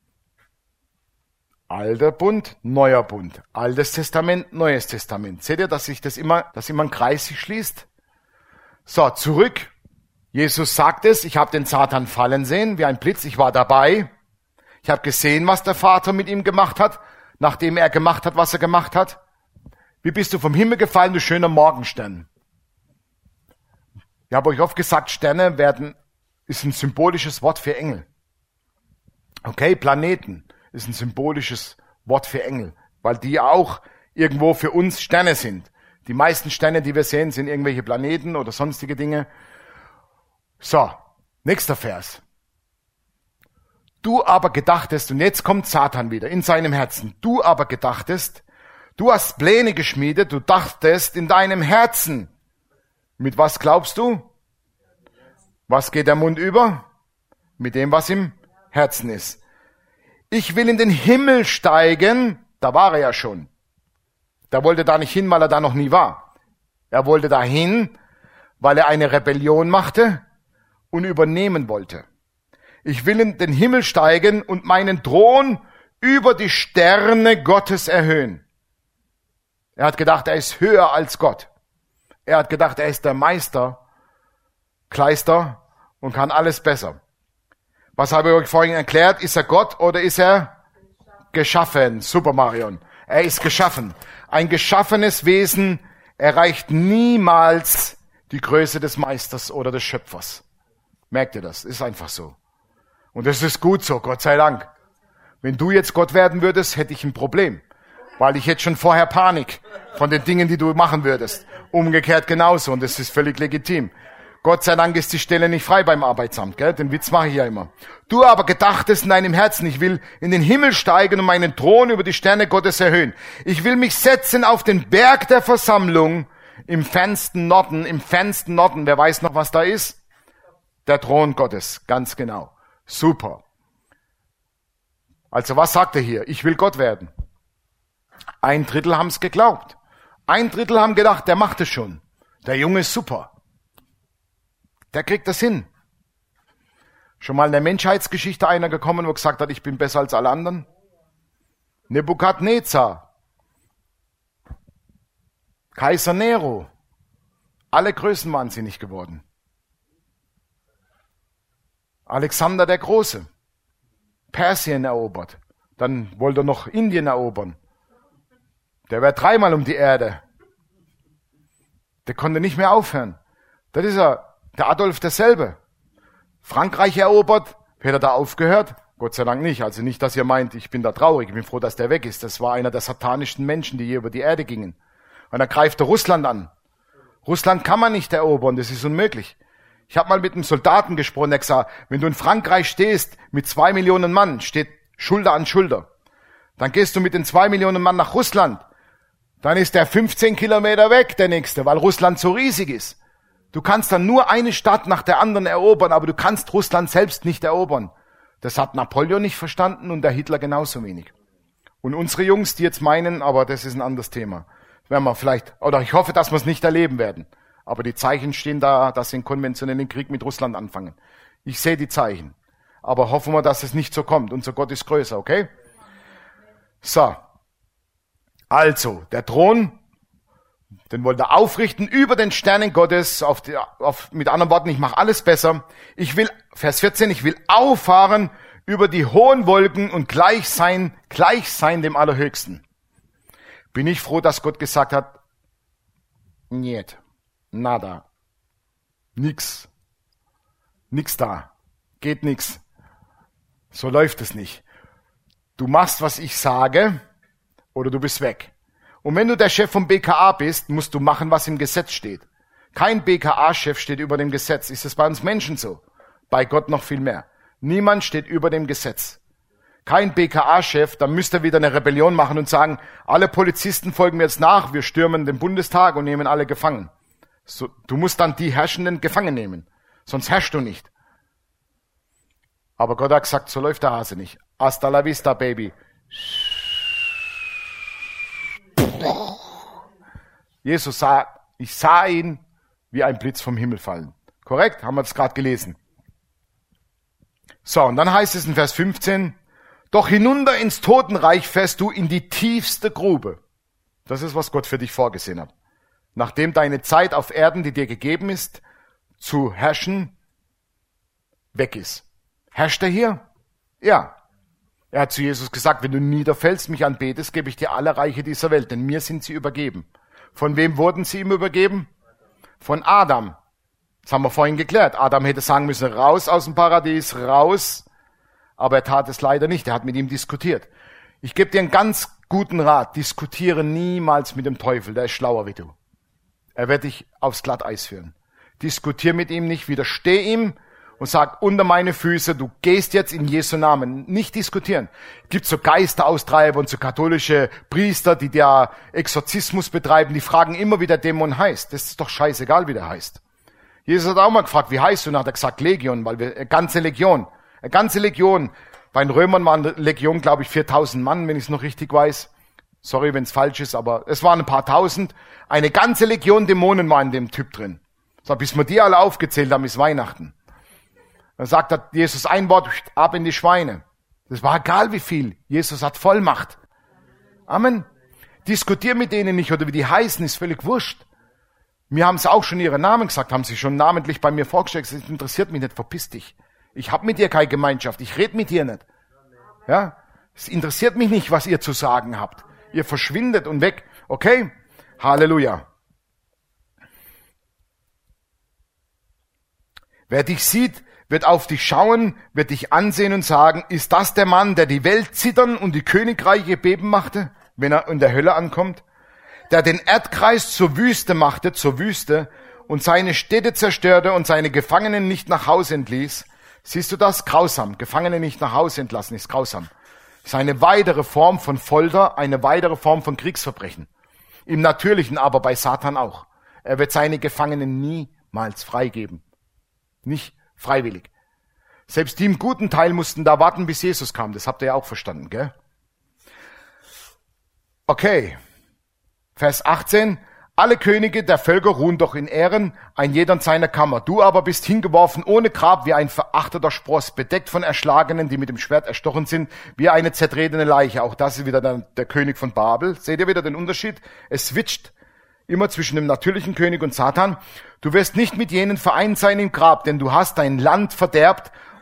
Alter Bund, neuer Bund. Altes Testament, neues Testament. Seht ihr, dass immer ein Kreis sich schließt? So, zurück. Jesus sagt es, ich habe den Satan fallen sehen, wie ein Blitz, ich war dabei. Ich habe gesehen, was der Vater mit ihm gemacht hat, nachdem er gemacht hat, was er gemacht hat. Wie bist du vom Himmel gefallen, du schöner Morgenstern? Ich habe euch oft gesagt, Sterne ist ein symbolisches Wort für Engel. Okay, Planeten ist ein symbolisches Wort für Engel, weil die auch irgendwo für uns Sterne sind. Die meisten Sterne, die wir sehen, sind irgendwelche Planeten oder sonstige Dinge. So, nächster Vers. Du aber gedachtest, und jetzt kommt Satan wieder in seinem Herzen, du aber gedachtest, du hast Pläne geschmiedet, du dachtest in deinem Herzen. Mit was glaubst du? Was geht der Mund über? Mit dem, was im Herzen ist. Ich will in den Himmel steigen, da war er ja schon. Der wollte da nicht hin, weil er da noch nie war. Er wollte da hin, weil er eine Rebellion machte und übernehmen wollte. Ich will in den Himmel steigen und meinen Thron über die Sterne Gottes erhöhen. Er hat gedacht, er ist höher als Gott. Er hat gedacht, er ist der Meister, Kleister und kann alles besser. Was habe ich euch vorhin erklärt? Ist er Gott oder ist er geschaffen? Super, Marion. Er ist geschaffen. Ein geschaffenes Wesen erreicht niemals die Größe des Meisters oder des Schöpfers. Merkt ihr das? Ist einfach so. Und das ist gut so, Gott sei Dank. Wenn du jetzt Gott werden würdest, hätte ich ein Problem. Weil ich hätte schon vorher Panik von den Dingen, die du machen würdest. Umgekehrt genauso. Und das ist völlig legitim. Gott sei Dank ist die Stelle nicht frei beim Arbeitsamt, gell? Den Witz mache ich ja immer. Du aber gedachtest in deinem Herzen, ich will in den Himmel steigen und meinen Thron über die Sterne Gottes erhöhen. Ich will mich setzen auf den Berg der Versammlung im fernsten Norden. Im fernsten Norden, wer weiß noch, was da ist? Der Thron Gottes, ganz genau. Super. Also was sagt er hier? Ich will Gott werden. 1/3 haben es geglaubt. 1/3 haben gedacht, der macht es schon. Der Junge ist super. Der kriegt das hin. Schon mal in der Menschheitsgeschichte einer gekommen, wo gesagt hat, ich bin besser als alle anderen? Nebukadnezar. Kaiser Nero. Alle größenwahnsinnig geworden. Alexander der Große. Persien erobert. Dann wollte er noch Indien erobern. Der wäre 3-mal um die Erde. Der konnte nicht mehr aufhören. Das ist er. Der Adolf derselbe. Frankreich erobert. Hätte er da aufgehört? Gott sei Dank nicht. Also nicht, dass ihr meint, ich bin da traurig. Ich bin froh, dass der weg ist. Das war einer der satanischsten Menschen, die hier über die Erde gingen. Und dann greift er Russland an. Russland kann man nicht erobern. Das ist unmöglich. Ich habe mal mit einem Soldaten gesprochen, der gesagt, wenn du in Frankreich stehst mit 2 Millionen Mann, steht Schulter an Schulter. Dann gehst du mit den 2 Millionen Mann nach Russland. Dann ist der 15 Kilometer weg, der nächste, weil Russland so riesig ist. Du kannst dann nur eine Stadt nach der anderen erobern, aber du kannst Russland selbst nicht erobern. Das hat Napoleon nicht verstanden und der Hitler genauso wenig. Und unsere Jungs, die jetzt meinen, aber das ist ein anderes Thema. Werden wir vielleicht, oder ich hoffe, dass wir es nicht erleben werden. Aber die Zeichen stehen da, dass sie einen konventionellen Krieg mit Russland anfangen. Ich sehe die Zeichen. Aber hoffen wir, dass es nicht so kommt. Unser Gott ist größer, okay? So. Also, der Thron, den wollte er aufrichten über den Sternen Gottes. Mit anderen Worten, ich mache alles besser. Ich will, Vers 14, ich will auffahren über die hohen Wolken und gleich sein dem Allerhöchsten. Bin ich froh, dass Gott gesagt hat, niet, nada, nix da, geht nix. So läuft es nicht. Du machst, was ich sage, oder du bist weg. Und wenn du der Chef vom BKA bist, musst du machen, was im Gesetz steht. Kein BKA-Chef steht über dem Gesetz. Ist es bei uns Menschen so? Bei Gott noch viel mehr. Niemand steht über dem Gesetz. Kein BKA-Chef, dann müsste er wieder eine Rebellion machen und sagen, alle Polizisten folgen mir jetzt nach, wir stürmen den Bundestag und nehmen alle gefangen. So, du musst dann die Herrschenden gefangen nehmen. Sonst herrschst du nicht. Aber Gott hat gesagt, so läuft der Hase nicht. Hasta la vista, Baby. Jesus sah, ich sah ihn wie ein Blitz vom Himmel fallen. Korrekt? Haben wir das gerade gelesen. So, und dann heißt es in Vers 15, doch hinunter ins Totenreich fährst du in die tiefste Grube. Das ist, was Gott für dich vorgesehen hat. Nachdem deine Zeit auf Erden, die dir gegeben ist, zu herrschen, weg ist. Herrscht er hier? Ja. Er hat zu Jesus gesagt, wenn du niederfällst, mich anbetest, gebe ich dir alle Reiche dieser Welt, denn mir sind sie übergeben. Von wem wurden sie ihm übergeben? Von Adam. Das haben wir vorhin geklärt. Adam hätte sagen müssen, raus aus dem Paradies, raus. Aber er tat es leider nicht. Er hat mit ihm diskutiert. Ich gebe dir einen ganz guten Rat. Diskutiere niemals mit dem Teufel. Der ist schlauer wie du. Er wird dich aufs Glatteis führen. Diskutiere mit ihm nicht, widersteh ihm und sag unter meine Füße, du gehst jetzt in Jesu Namen. Nicht diskutieren. Es gibt so Geisteraustreiber und so katholische Priester, die da Exorzismus betreiben, die fragen immer, wie der Dämon heißt. Das ist doch scheißegal, wie der heißt. Jesus hat auch mal gefragt, wie heißt du? Und hat er gesagt, Legion, weil wir, eine ganze Legion. Bei den Römern waren Legion, glaube ich, 4000 Mann, wenn ich es noch richtig weiß. Sorry, wenn es falsch ist, aber es waren ein paar tausend. Eine ganze Legion Dämonen war in dem Typ drin. So, bis wir die alle aufgezählt haben, ist Weihnachten. Dann sagt Jesus ein Wort, ab in die Schweine. Das war egal wie viel. Jesus hat Vollmacht. Amen. Diskutier mit denen nicht oder wie die heißen, ist völlig wurscht. Mir haben sie auch schon ihre Namen gesagt, haben sie schon namentlich bei mir vorgestellt. Das interessiert mich nicht, verpiss dich. Ich habe mit dir keine Gemeinschaft, ich rede mit dir nicht. Ja, es interessiert mich nicht, was ihr zu sagen habt. Ihr verschwindet und weg. Okay? Halleluja. Wer dich sieht, wird auf dich schauen, wird dich ansehen und sagen, ist das der Mann, der die Welt zittern und die Königreiche beben machte, wenn er in der Hölle ankommt? Der den Erdkreis zur Wüste machte, zur Wüste, und seine Städte zerstörte und seine Gefangenen nicht nach Hause entließ. Siehst du das? Grausam. Gefangene nicht nach Hause entlassen ist grausam. Das ist eine weitere Form von Folter, eine weitere Form von Kriegsverbrechen. Im Natürlichen aber bei Satan auch. Er wird seine Gefangenen niemals freigeben. Nicht freiwillig. Selbst die im guten Teil mussten da warten, bis Jesus kam. Das habt ihr ja auch verstanden, gell? Okay. Vers 18. Alle Könige der Völker ruhen doch in Ehren, ein jeder in seiner Kammer. Du aber bist hingeworfen ohne Grab wie ein verachteter Spross, bedeckt von Erschlagenen, die mit dem Schwert erstochen sind, wie eine zertretene Leiche. Auch das ist wieder der König von Babel. Seht ihr wieder den Unterschied? Es switcht immer zwischen dem natürlichen König und Satan. Du wirst nicht mit jenen vereint sein im Grab, denn du hast dein Land verderbt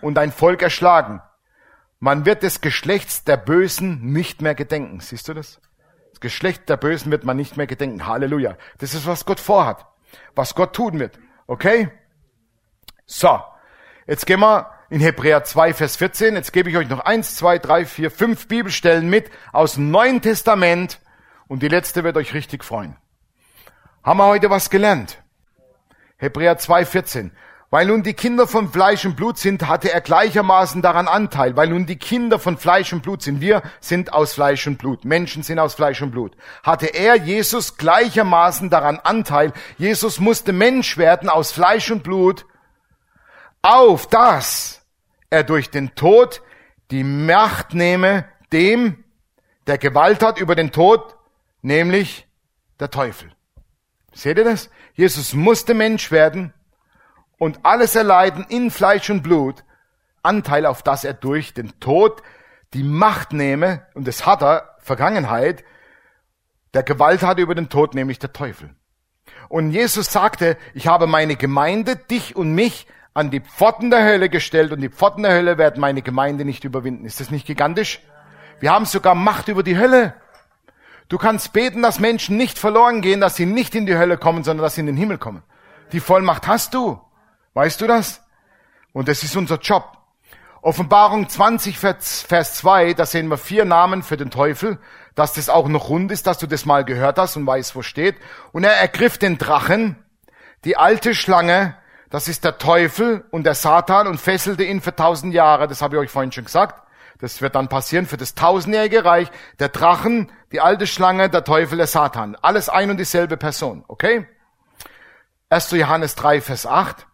und dein Volk erschlagen. Man wird des Geschlechts der Bösen nicht mehr gedenken. Siehst du das? Das Geschlecht der Bösen wird man nicht mehr gedenken. Halleluja. Das ist, was Gott vorhat. Was Gott tun wird. Okay? So. Jetzt gehen wir in Hebräer 2, Vers 14. Jetzt gebe ich euch noch 1, 2, 3, 4, 5 Bibelstellen mit aus dem Neuen Testament. Und die letzte wird euch richtig freuen. Haben wir heute was gelernt? Hebräer 2, 14. Weil nun die Kinder von Fleisch und Blut sind, hatte er gleichermaßen daran Anteil. Weil nun die Kinder von Fleisch und Blut sind. Wir sind aus Fleisch und Blut. Menschen sind aus Fleisch und Blut. Hatte er, Jesus, gleichermaßen daran Anteil. Jesus musste Mensch werden aus Fleisch und Blut, auf dass er durch den Tod die Macht nehme, dem, der Gewalt hat über den Tod, nämlich der Teufel. Seht ihr das? Jesus musste Mensch werden und alles erleiden in Fleisch und Blut, Anteil auf das er durch den Tod die Macht nehme, und das hat er, Vergangenheit, der Gewalt hat über den Tod, nämlich der Teufel. Und Jesus sagte, ich habe meine Gemeinde, dich und mich, an die Pforten der Hölle gestellt, und die Pforten der Hölle werden meine Gemeinde nicht überwinden. Ist das nicht gigantisch? Wir haben sogar Macht über die Hölle. Du kannst beten, dass Menschen nicht verloren gehen, dass sie nicht in die Hölle kommen, sondern dass sie in den Himmel kommen. Die Vollmacht hast du. Weißt du das? Und das ist unser Job. Offenbarung 20, Vers 2, da sehen wir 4 Namen für den Teufel, dass das auch noch rund ist, dass du das mal gehört hast und weißt, wo steht. Und er ergriff den Drachen, die alte Schlange, das ist der Teufel und der Satan, und fesselte ihn für 1000 Jahre. Das habe ich euch vorhin schon gesagt. Das wird dann passieren für das 1000-jährige Reich. Der Drachen, die alte Schlange, der Teufel, der Satan. Alles ein und dieselbe Person. Okay? 1. Johannes 3, Vers 8.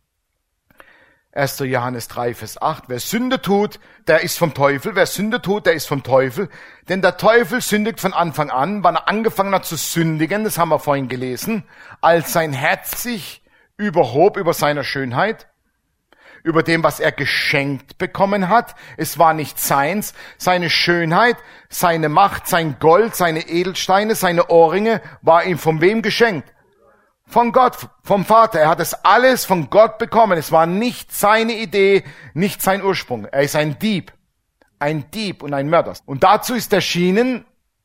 1. Johannes 3, Vers 8. Wer Sünde tut, der ist vom Teufel. Wer Sünde tut, der ist vom Teufel. Denn der Teufel sündigt von Anfang an, wann er angefangen hat zu sündigen, das haben wir vorhin gelesen, als sein Herz sich überhob über seiner Schönheit, über dem, was er geschenkt bekommen hat. Es war nicht seins. Seine Schönheit, seine Macht, sein Gold, seine Edelsteine, seine Ohrringe war ihm von wem geschenkt? Von Gott, vom Vater. Er hat es alles von Gott bekommen. Es war nicht seine Idee, nicht sein Ursprung. Er ist ein Dieb und ein Mörder. Und dazu ist erschienen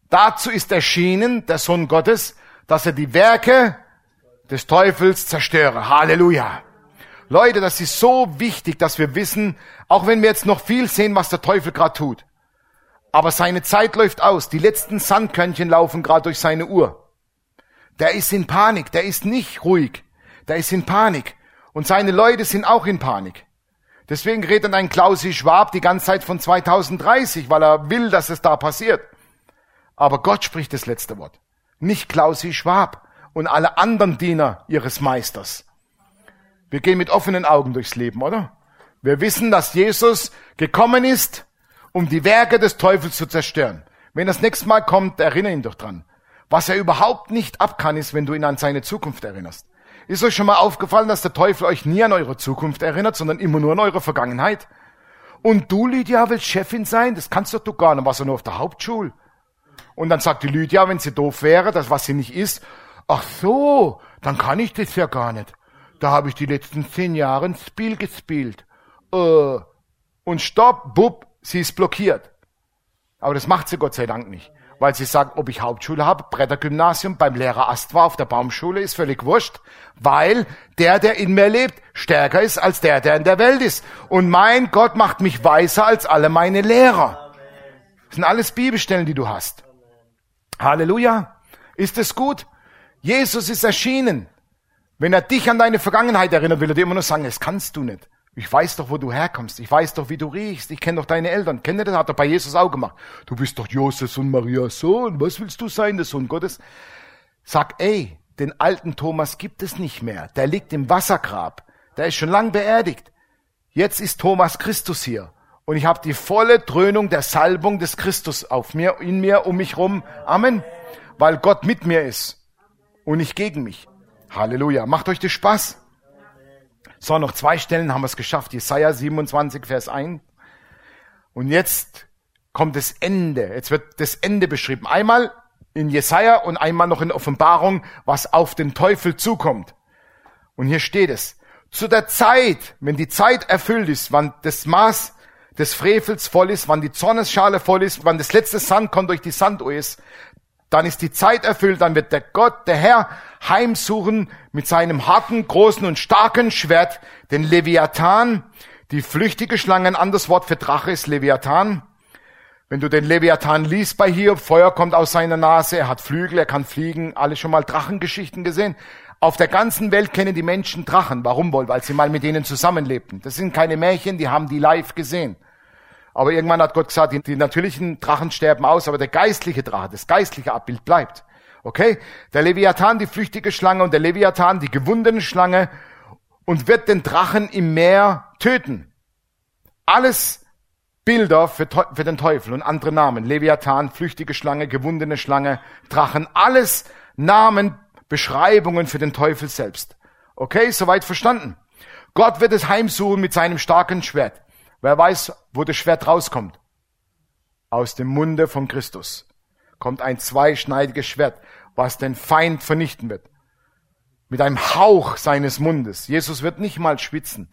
der Sohn Gottes, dass er die Werke des Teufels zerstöre. Halleluja. Leute, das ist so wichtig, dass wir wissen, auch wenn wir jetzt noch viel sehen, was der Teufel gerade tut, aber seine Zeit läuft aus. Die letzten Sandkörnchen laufen gerade durch seine Uhr. Der ist in Panik, der ist nicht ruhig, der ist in Panik. Und seine Leute sind auch in Panik. Deswegen redet ein Klausi Schwab die ganze Zeit von 2030, weil er will, dass es da passiert. Aber Gott spricht das letzte Wort. Nicht Klausi Schwab und alle anderen Diener ihres Meisters. Wir gehen mit offenen Augen durchs Leben, oder? Wir wissen, dass Jesus gekommen ist, um die Werke des Teufels zu zerstören. Wenn das nächste Mal kommt, erinnere ihn doch dran. Was er überhaupt nicht ab kann, ist, wenn du ihn an seine Zukunft erinnerst. Ist euch schon mal aufgefallen, dass der Teufel euch nie an eure Zukunft erinnert, sondern immer nur an eure Vergangenheit? Und du, Lydia, willst Chefin sein? Das kannst doch du gar nicht. Warst du nur auf der Hauptschule? Und dann sagt die Lydia, wenn sie doof wäre, das was sie nicht ist, ach so, dann kann ich das ja gar nicht. Da habe ich die letzten 10 Jahre ein Spiel gespielt. Und stopp, bub, sie ist blockiert. Aber das macht sie Gott sei Dank nicht. Weil sie sagt, ob ich Hauptschule habe, Brettergymnasium, beim Lehrer Ast war, auf der Baumschule, ist völlig wurscht. Weil der in mir lebt, stärker ist als der in der Welt ist. Und mein Gott macht mich weiser als alle meine Lehrer. Das sind alles Bibelstellen, die du hast. Halleluja. Ist es gut? Jesus ist erschienen. Wenn er dich an deine Vergangenheit erinnert, will er dir immer nur sagen, das kannst du nicht. Ich weiß doch, wo du herkommst. Ich weiß doch, wie du riechst. Ich kenne doch deine Eltern. Kennt ihr das? Hat er bei Jesus auch gemacht. Du bist doch Josef und Marias Sohn. Was willst du sein, der Sohn Gottes? Sag, ey, den alten Thomas gibt es nicht mehr. Der liegt im Wassergrab. Der ist schon lang beerdigt. Jetzt ist Thomas Christus hier. Und ich habe die volle Dröhnung der Salbung des Christus auf mir, in mir, um mich rum. Amen. Weil Gott mit mir ist und nicht gegen mich. Halleluja. Macht euch das Spaß? So, noch 2 Stellen haben wir es geschafft. Jesaja 27, Vers 1. Und jetzt kommt das Ende. Jetzt wird das Ende beschrieben. Einmal in Jesaja und einmal noch in Offenbarung, was auf den Teufel zukommt. Und hier steht es. zu der Zeit, wenn die Zeit erfüllt ist, wann das Maß des Frevels voll ist, wann die Zornesschale voll ist, wann das letzte Sandkorn durch die Sanduhr ist, dann ist die Zeit erfüllt, dann wird der Gott, der Herr, heimsuchen mit seinem harten, großen und starken Schwert, den Leviathan, die flüchtige Schlange, ein anderes Wort für Drache ist Leviathan. Wenn du den Leviathan liest bei Hiob, Feuer kommt aus seiner Nase, er hat Flügel, er kann fliegen, alle schon mal Drachengeschichten gesehen. Auf der ganzen Welt kennen die Menschen Drachen. Warum wohl? Weil sie mal mit denen zusammenlebten. Das sind keine Märchen, die haben die live gesehen. Aber irgendwann hat Gott gesagt, die natürlichen Drachen sterben aus, aber der geistliche Drache, das geistliche Abbild bleibt. Okay? Der Leviathan, die flüchtige Schlange und der Leviathan, die gewundene Schlange und wird den Drachen im Meer töten. Alles Bilder für den Teufel und andere Namen. Leviathan, flüchtige Schlange, gewundene Schlange, Drachen. Alles Namen, Beschreibungen für den Teufel selbst. Okay? Soweit verstanden? Gott wird es heimsuchen mit seinem starken Schwert. Wer weiß, wo das Schwert rauskommt? Aus dem Munde von Christus kommt ein zweischneidiges Schwert, was den Feind vernichten wird. Mit einem Hauch seines Mundes. Jesus wird nicht mal schwitzen.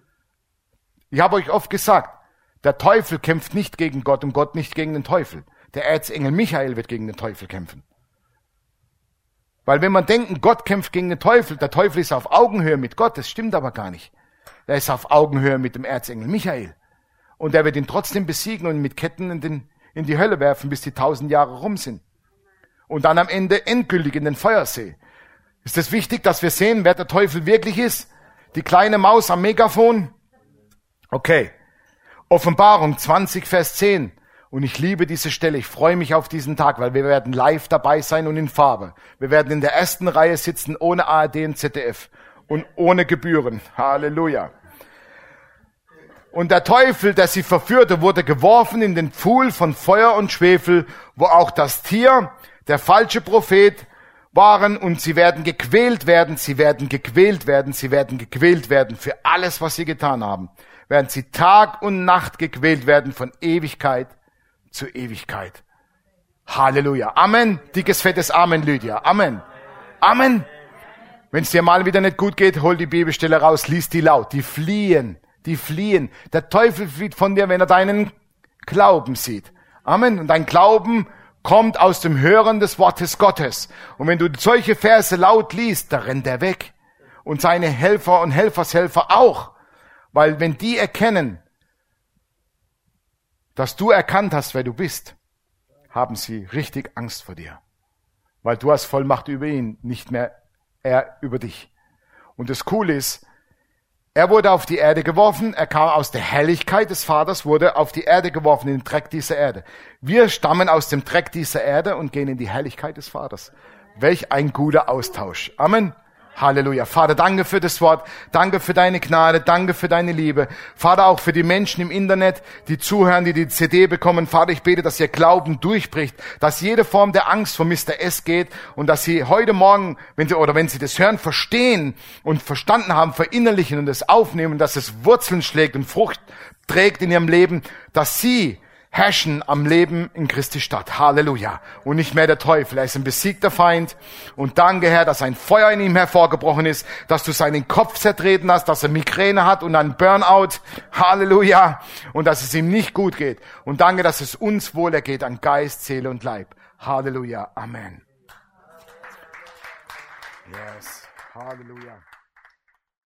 Ich habe euch oft gesagt, der Teufel kämpft nicht gegen Gott und Gott nicht gegen den Teufel. Der Erzengel Michael wird gegen den Teufel kämpfen. Weil wenn man denkt, Gott kämpft gegen den Teufel, der Teufel ist auf Augenhöhe mit Gott, das stimmt aber gar nicht. Er ist auf Augenhöhe mit dem Erzengel Michael. Und er wird ihn trotzdem besiegen und mit Ketten in die Hölle werfen, bis die 1000 Jahre rum sind. Und dann am Ende endgültig in den Feuersee. Ist es wichtig, dass wir sehen, wer der Teufel wirklich ist? Die kleine Maus am Megafon? Okay. Offenbarung 20, Vers 10. Und ich liebe diese Stelle. Ich freue mich auf diesen Tag, weil wir werden live dabei sein und in Farbe. Wir werden in der ersten Reihe sitzen, ohne ARD und ZDF. Und ohne Gebühren. Halleluja. Und der Teufel, der sie verführte, wurde geworfen in den Pfuhl von Feuer und Schwefel, wo auch das Tier, der falsche Prophet, waren, und sie werden gequält werden, sie werden gequält werden, sie werden gequält werden für alles, was sie getan haben. Werden sie Tag und Nacht gequält werden von Ewigkeit zu Ewigkeit. Halleluja. Amen. Dickes, fettes Amen, Lydia. Amen. Amen. Wenn es dir mal wieder nicht gut geht, hol die Bibelstelle raus, lies die laut. Die fliehen. Die fliehen. Der Teufel flieht von dir, wenn er deinen Glauben sieht. Amen. Und dein Glauben kommt aus dem Hören des Wortes Gottes. Und wenn du solche Verse laut liest, da rennt er weg. Und seine Helfer und Helfershelfer auch. Weil wenn die erkennen, dass du erkannt hast, wer du bist, haben sie richtig Angst vor dir. Weil du hast Vollmacht über ihn, nicht mehr er über dich. Und das Coole ist, er wurde auf die Erde geworfen, er kam aus der Herrlichkeit des Vaters, wurde auf die Erde geworfen, in den Dreck dieser Erde. Wir stammen aus dem Dreck dieser Erde und gehen in die Herrlichkeit des Vaters. Welch ein guter Austausch. Amen. Halleluja. Vater, danke für das Wort. Danke für deine Gnade. Danke für deine Liebe. Vater, auch für die Menschen im Internet, die zuhören, die CD bekommen. Vater, ich bete, dass ihr Glauben durchbricht, dass jede Form der Angst vor Mr. S geht und dass sie heute Morgen, wenn sie das hören, verstehen und verstanden haben, verinnerlichen und es aufnehmen, dass es Wurzeln schlägt und Frucht trägt in ihrem Leben, dass sie herrschen am Leben in Christi Stadt. Halleluja. Und nicht mehr der Teufel. Er ist ein besiegter Feind. Und danke, Herr, dass ein Feuer in ihm hervorgebrochen ist, dass du seinen Kopf zertreten hast, dass er Migräne hat und einen Burnout. Halleluja. Und dass es ihm nicht gut geht. Und danke, dass es uns wohl ergeht an Geist, Seele und Leib. Halleluja. Amen. Yes. Halleluja.